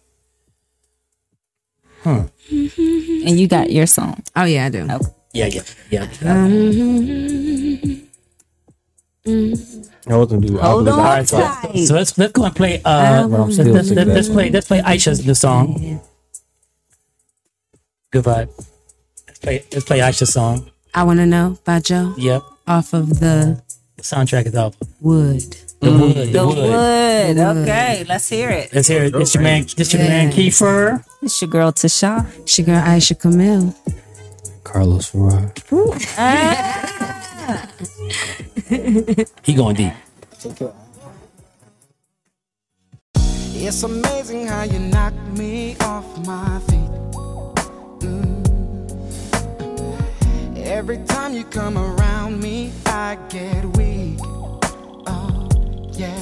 And you got your song. Oh yeah, I do. Yeah, yeah, yeah. Mm-hmm. I was gonna do. Hold I was on. All right, so, Tight. so let's let's go and play. Uh, But I'm let's, still let's, sick of let's, let's that. play let's play Aisha's new song. Good vibe. Let's play let's play Aisha's song. I wanna know by Joe Yep. off of the The soundtrack is out. Wood. The wood. The, The wood. wood. Okay, let's hear it. Let's hear it. It's your man. This your man Kiefer. It's your girl Tasha. It's your girl Aisha Camille. Carlos Ferrara. He going deep. It's amazing how you knock me off my feet. Mm. Every time you come around me, I get weak. Oh, yeah.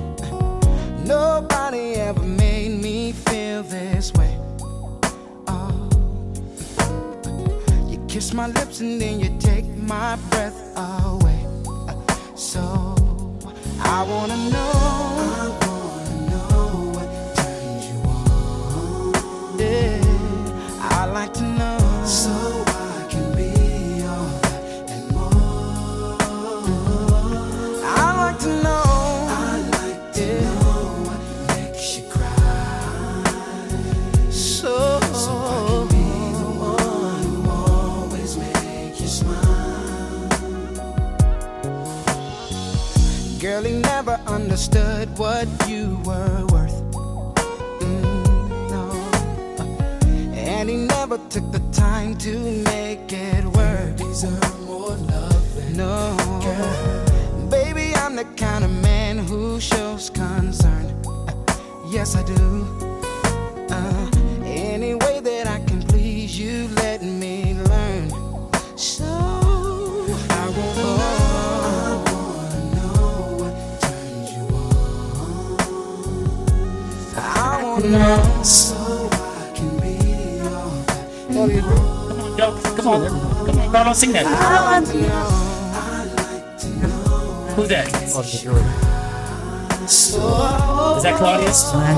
Nobody ever made me feel this way. Oh, you my lips and then you take my breath away. Uh, So I wanna know. I wanna know what turns you on. Yeah, I like to know. So I can be all that and more. I like to know. I like to know what makes you cry. So, so I can be the one who always make you smile. Girl, he never understood what you were worth. Mm, no. And he never took the time to make it work. Deserve more love than no. Girl. Baby, I'm the kind of man who shows concern. Uh, yes, I do. Uh, any way that I can please you, let me learn. So I wanna know. I wanna know so I can be all that. Come on, Joe. Come on. Come on, Carlos, sing that. I want to know. Who's that? So Is that Claudius?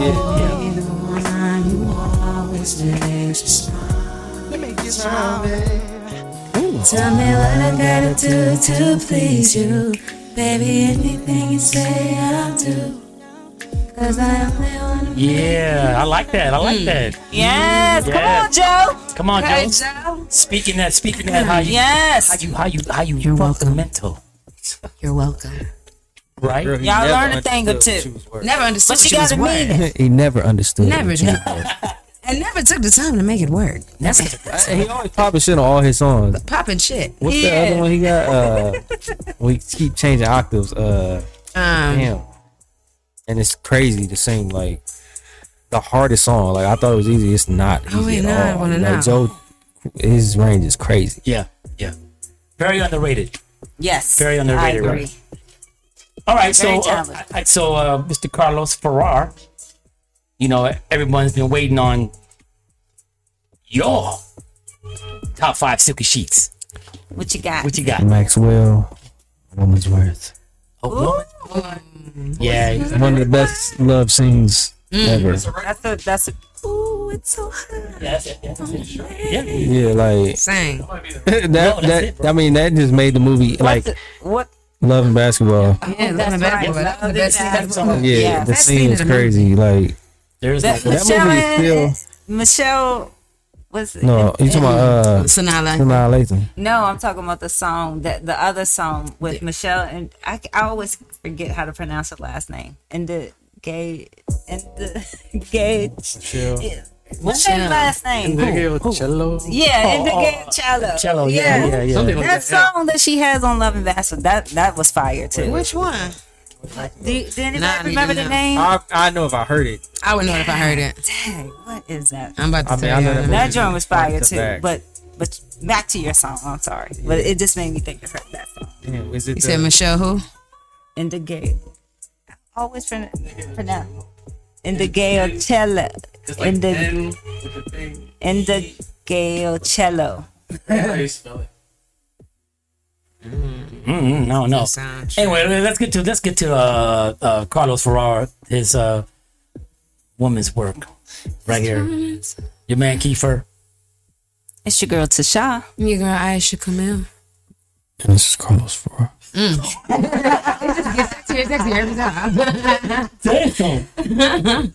let me get smile, baby. Tell me what I gotta do to please you. Baby, anything you say, I'll do. Cause I only wanna. Yeah, I like that. I like that. Yes, come Yeah. on, Joe. Come on, Okay, Joe. Joe. Speaking that, speaking that, how you, Yes. how you, how you, how you, You're fuck the welcome. mental, You're welcome. right? Girl, he Y'all never learn a thing or understood two. what she was worth. Never understood But what you she was gotta mean worth. it. He never understood. Never what she did. was worth. And never took the time to make it work. Never. And he always popping shit on all his songs. Popping shit. What's the Yeah. other one he got? Uh, we keep changing octaves. Uh, Um, damn. And it's crazy to sing like the hardest song. Like I thought it was easy. It's not easy Oh, wait, at now I all. wanna Like know. Joe, his range is crazy. Yeah, yeah. Very underrated. Yes. Very underrated, I right? agree. All right, Very so uh, talented. I- so uh, Mister Carlos Ferrar, you know, everyone's been waiting on your top five silky sheets. What you got? What you got? Maxwell, Woman's Worth. A woman? Yeah, One of the best love scenes ever. That's a that's a. Ooh, it's so hot. yeah, that's it. Yeah, that's it. Yeah. Yeah, like Sing. that. that's that it, I mean, that just made the movie like What's it- what? Love and Basketball. Yeah, that's that's right. right. Love The is best scene basketball. ever. Yeah, Yeah. the Best scene scene is in the crazy. Like There's That, no, that Michelle, movie is and- still Michelle was no. You talking about uh, Sanaa Sanaa Lathan? No, I'm talking about the song that the other song with Michelle and I, I always forget how to pronounce her last name. And the gay and the gay Michelle. yeah. What's her last name? Cello. Yeah, and the Oh, gay oh, cello. cello, yeah, yeah, yeah. Something like That that. yeah. song that she has on Love and Vassal, that that was fire too. Which one? Do, you- do anybody Nah, I need to remember the know. name? I, I know if I heard it. I would know it if I heard it. Dang, what is that? I'm about to I mean, tell I know you. that That movie. joint was fire Front to too. back. But but back to your song. I'm sorry, but it just made me think of her that song. Damn, is it You the- said Michelle who? In the gay, I always pron- pronounce in the gay cello. It's In like the N with the thing. in the gay cello. How you spell it? Mm, no, no. Sound Anyway, let's get to let's get to uh, uh, Carlos Ferrar, his uh, woman's work, right here. Your man Kiefer. It's your girl Tasha. Your girl Aisha Camille. And this is Carlos Ferrar. It just gets sexier and sexier every time. Damn.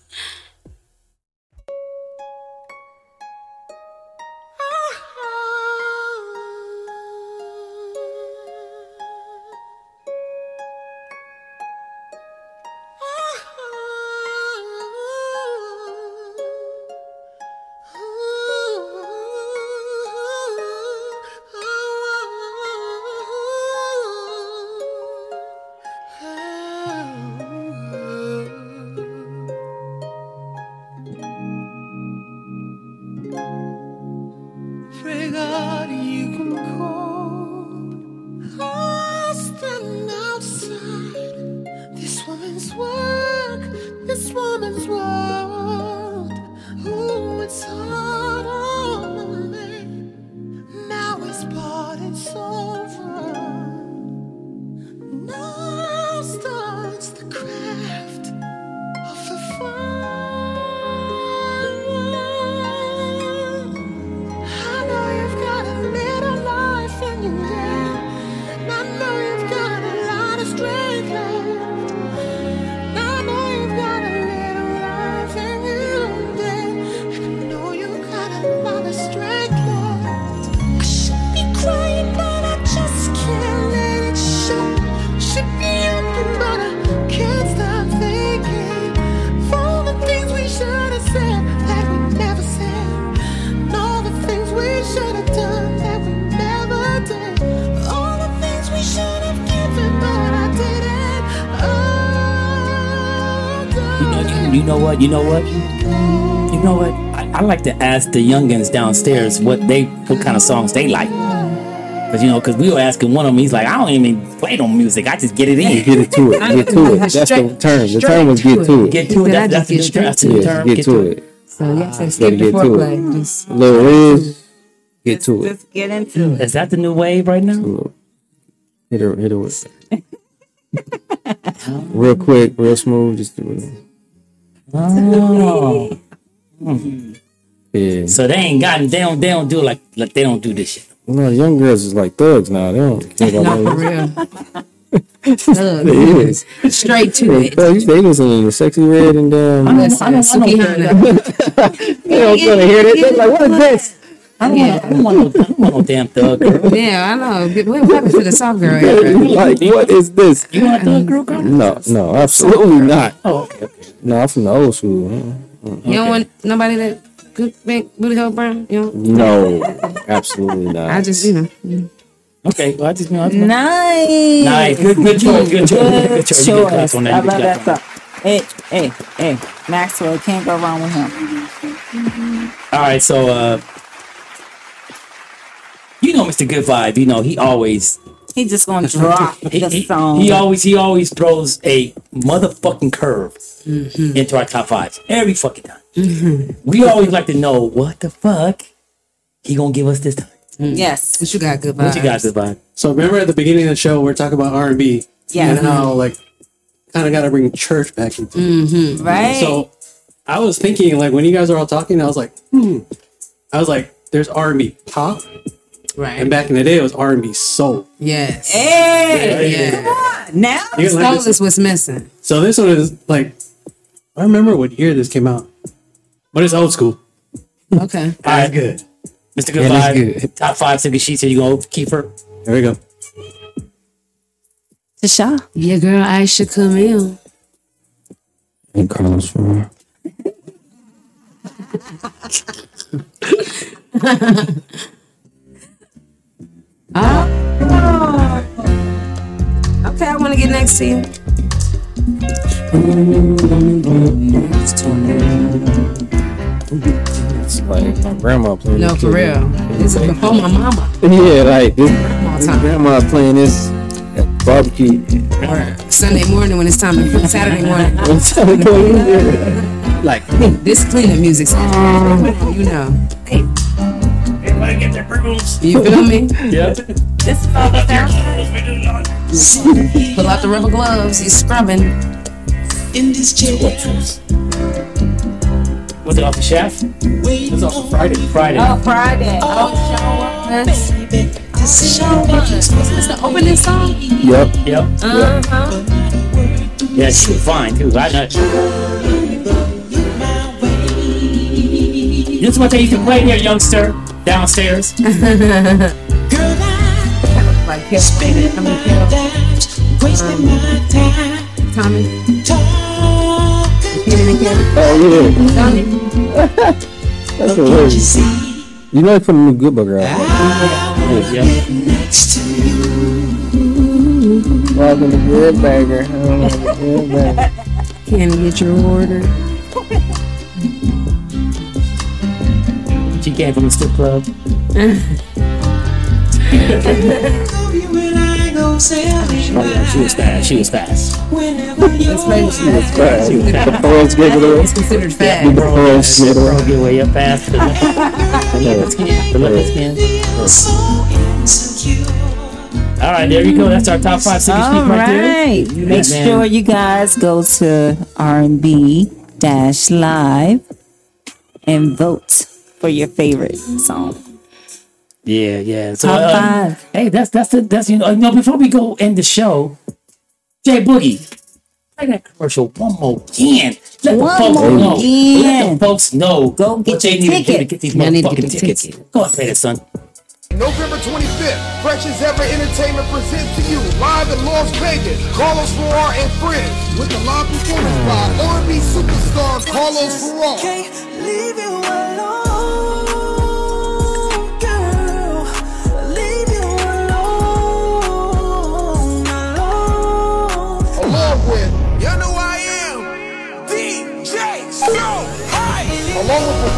know what? You know what? You know what? I, I like to ask the youngins downstairs what they, what kind of songs they like. Cause you know, cause we were asking one of them. He's like, I don't even play no music. I just get it in. Get it to it. Get to it. That's the term. The term was get to it. Get to it. That, that's the that's the term. Get to it. So yes, I Gotta skip the get to foreplay. it. Just Little Riz, get to it. Just get into it. Is that the new wave right now? Hit her, hit her with it. Real quick, real smooth. Just do it. Oh. Hmm. Yeah. So they ain't gotten. They don't. They don't do like like they don't do this shit. No, young girls is like thugs now. They don't care about not for that. real. Thug. It is. Straight to They it. thugs, they listening to Sexy Red and um. I don't, Listen, I don't, I don't, Sukihana. They don't want to hear that. They're like, what is this? I don't, want, I don't want no. I don't want no damn thug girl. Yeah, I know. What happened to the soft girl? era? Like, what is this? You want a thug girl? girl? No, no, absolutely not. Oh, okay. okay. No, I'm from the old school. Mm, mm. You don't want nobody that good big booty hole brown? You know? No, absolutely not. I just, you know. mm. Okay. Well, I just know. Nice. Nice. Good. Good choice. Good choice. Good choice. You get claps on that. I You get love that claps on song. Hey, hey, hey, Maxwell, can't go wrong with him. All right. So, uh, you know, Mister Good Vibe. You know, he always. He just gonna drop He, the he, song. he always he always throws a motherfucking curve into our top fives every fucking time. We always like to know what the fuck he gonna give us this time. Yes. What you got, good vibes? What you got, Good Vibe? So remember at the beginning of the show, we're talking about R and B. Yeah. And how, like, kind of got to bring church back into it. Mm-hmm. Right. So I was thinking, like, when you guys are all talking, I was like, hmm. I was like, there's R and B pop. Right. And back in the day, it was R and B soul. Yes. Hey, Yeah. come on now. You like Soul this? is what's missing. So this one is, like, I remember what year this came out. But it's old school. Okay. All right, good. Mister Good Yeah, that's Vibe, good. top five single sheets. Here you go, keep her. There we go. Tasha. Yeah, girl, Aisha Camille. And Carlos Ferrara. Oh. Okay, I want to get next to you. It's like my grandma playing No, this for shit. real. This is before my mama. Yeah, like this, this time. grandma playing this at barbecue. Or Sunday morning when it's time to cook. Saturday morning. Like This cleaning music. You know. Everybody get their brooms. You feel me? Yep. This is all the sound. Pull out the rubber gloves. You scrubbing. In this chair, Was it off the shaft? It was also Friday. Friday. Oh, Friday. Oh, baby, this is your Is this the opening song? Yep. Yep. Uh-huh. Yeah, she was fine too. I know. This is what they used to play here, youngster, downstairs. girl, I Like Carol. spending I mean, my Carol. days, wasting my time, Tommy. talking. Kenny and Carol. Oh yeah. Tommy. That's Can't you hilarious. see You know they put a new Good Burger out. I Yeah. get next to you? Welcome to Good Burger. Good Burger. Kenny, get your order. She came from the strip club. Oh, yeah, she was fast. She was fast. Let's play with you. Fast. She was The fast. pearls gave it away. It's considered The fast. pearls gave it Bro, away. get way up fast. The leopard skin. The leopard skin. All right, there you go. That's our top five single All sheets right there. right. Make Yes, man. sure you guys go to R and B dash live and vote for your favorite song. Yeah, yeah. So, Top uh, five. hey, that's that's the that's you know. You know, before we go end the show, Jay Boogie, play that commercial one more again. Let One the folks more know. again. Let the folks know. Go get what they your need to do to ticket. get these Yeah, I need to get motherfucking a tickets. ticket. Go ahead, play that, son. November twenty-fifth, Fresh as Ever Entertainment presents to you live in Las Vegas, Carlos Ferrar and friends with the live performance by R and B superstar Carlos Ferrar. Can't leave you alone, girl. Leave you alone, alone. Along with You know I am D J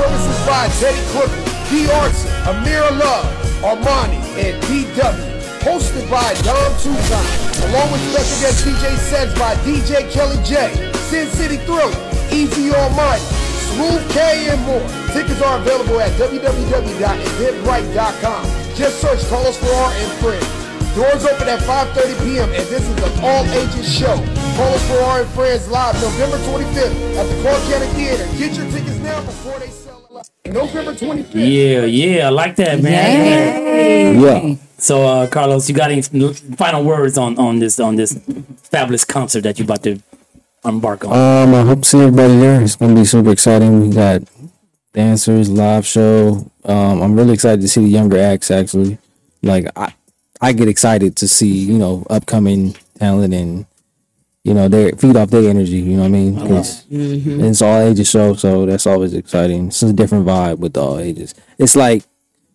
services by Teddy Crooker, D. Arson, Amira Love, Armani, and D W. Hosted by Dom Tucson. Along with special guest D J sets by D J Kelly J, Sin City Thriller, Easy Almighty, Smooth K, and more. Tickets are available at w w w dot eventbrite dot com. Just search Carlos Ferrar and Friends. Doors open at five thirty p.m. and this is an all-ages show. Carlos Ferrar and Friends live November twenty-fifth at the Clark County Theater. Get your tickets now before they sell out. November twenty-fifth. Yeah, yeah, I like that, man. Yeah. So, uh, Carlos, you got any final words on, on this on this fabulous concert that you're about to embark on? Um, I hope to see everybody there. It's gonna be super exciting. We got dancers, live show. Um, I'm really excited to see the younger acts. Actually, like I, I get excited to see you know upcoming talent and you know they feed off their energy. You know what I mean? 'Cause Mhm. it's all ages show, so that's always exciting. It's a different vibe with all ages. It's like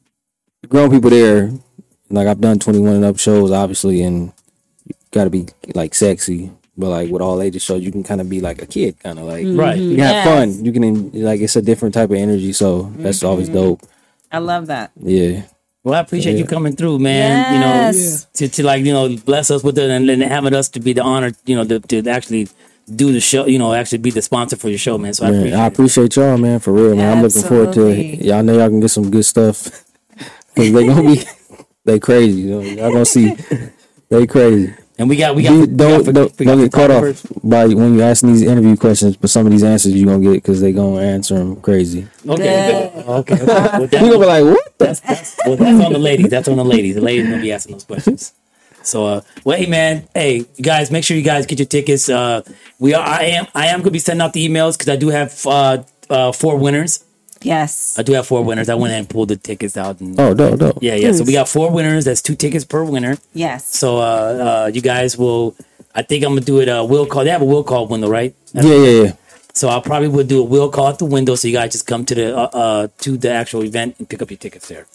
grown people there. Like I've done twenty-one and up shows, obviously, and you gotta be like sexy. But like with all ages shows, you can kind of be like a kid, kind of like Right. You can have Yes. fun. You can like it's a different type of energy, so that's always dope. I love that. Yeah. Well, I appreciate Yeah. you coming through, man. You Yes. know, to, to like, you know, bless us with it and then having us to be the honor, you know, to, to actually do the show, you know, actually be the sponsor for your show, man. So I Man, appreciate I it. appreciate y'all, man, for real, man. I'm looking forward to it. Absolutely. Y'all know y'all can get some good stuff. Cause they gonna be they crazy, you know. Y'all gonna see they crazy. And we got, we got, You we don't got, don't, we got don't get caught photographers. off by when you asking these interview questions, but some of these answers you gonna get because they gonna answer them crazy. Okay, good. Okay. okay. Well, that- You gonna be like, what? That's, that's, well, that's on the ladies. That's on the ladies. The ladies gonna be asking those questions. So, uh, well, hey, man, hey, you guys, make sure you guys get your tickets. Uh, we are, I am, I am gonna be sending out the emails because I do have uh, uh, four winners. Yes. I do have four winners. I went ahead and pulled the tickets out. And, Oh, dope, dope. yeah, yeah. So we got four winners. That's two tickets per winner. Yes. So, uh, uh, you guys will. I think I'm gonna do it. Uh, will call. They have a will call window, right? Yeah, yeah, yeah. So I probably would do a will call at the window, so you guys just come to the uh, uh to the actual event and pick up your tickets there.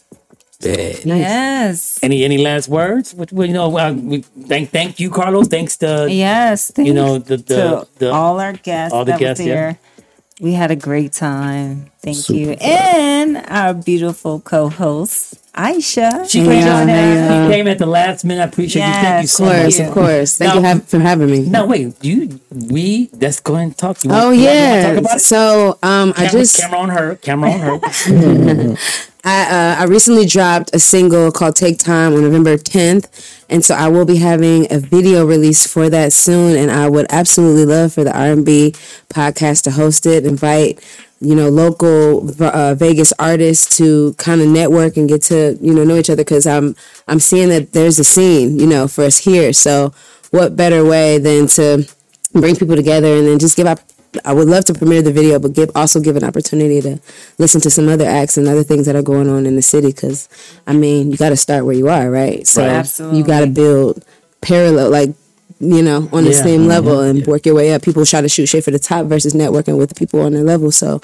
Yes. Any any last words? What, what, you know, uh, we thank thank you, Carlos. Thanks to Yes. Thanks you know the the, to the all our guests all the that guests, were yeah. there. We had a great time. Thank Super you. fun. And our beautiful co-host, Aisha. She for came, joining us. she came at the last minute. I appreciate you. Thank you Yes, so Of much. course, you. of course. Thank Now- you have, for having me. No, wait. You we let's go ahead and talk. You Oh want- you want- you want to yeah. talk about it? So um, I Camera, just camera on her. Camera on her. I uh, I recently dropped a single called "Take Time" on November tenth, and so I will be having a video release for that soon. And I would absolutely love for the R and B podcast to host it. Invite you know local uh, Vegas artists to kind of network and get to you know know each other because I'm I'm seeing that there's a scene you know for us here. So what better way than to bring people together and then just give up. I would love to premiere the video, but give also give an opportunity to listen to some other acts and other things that are going on in the city. Because, I mean, you got to start where you are, right? So Right. Absolutely. you got to build parallel, like you know, on the Yeah. same level and work your way up. People try to shoot straight for the top versus networking with the people on their level. So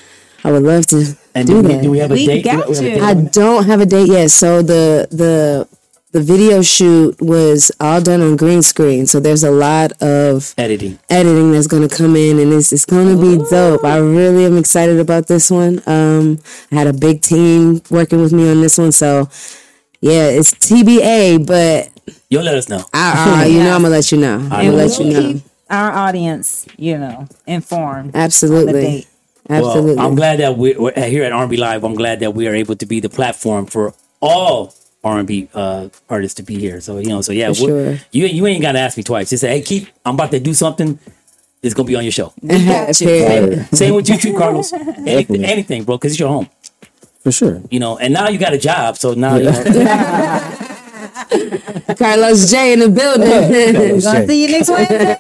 I would love to And do do we, that. do we have a We date? got Do we have a you. date? I don't have a date yet. So the the the video shoot was all done on green screen. So there's a lot of Editing. editing that's going to come in, and it's it's going to be dope. I really am excited about this one. Um, I had a big team working with me on this one, so yeah, it's T B A. But You'll let us know. I, uh, you know, I'm gonna let you know. I'm And gonna we'll let you know. keep our audience, you know, informed. on the Absolutely, date. absolutely. Well, I'm glad that we're, we're here at R and B Live. I'm glad that we are able to be the platform for all R and B uh, artists to be here. So you know, so yeah, For we're- sure. you you ain't gotta ask me twice. Just say, hey, Keith, I'm about to do something. It's gonna be on your show. Period. Same with you too, Carlos. Anything, anything, bro, because it's your home. For sure. You know, and now you got a job, so now you know. Carlos J in the building. Gonna see you next Wednesday.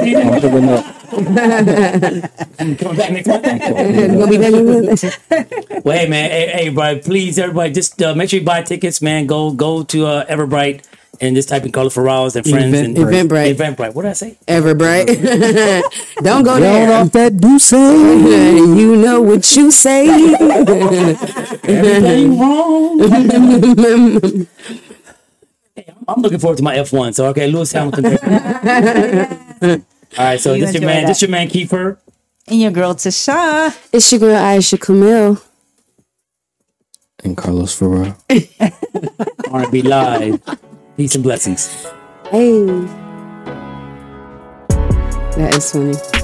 Coming back next month. Gonna be back in- Well, hey man, hey, hey, everybody, please, everybody, just uh, make sure you buy tickets, man. Go, go to uh, Everbright and just type in Carlos Ferraris and friends and Eventbrite. Eventbrite. What did I say? Everbright. Don't go Down there. off that do say. You know what you say. Everything wrong. Hey, I'm- I'm looking forward to my F one. So okay, Lewis Hamilton. All right, so You this your enjoy man, that. this your man Kiefer. And your girl Tasha. It's your girl Aisha Camille. And Carlos Ferraro. R and B Live. Peace and blessings. Hey. That is funny.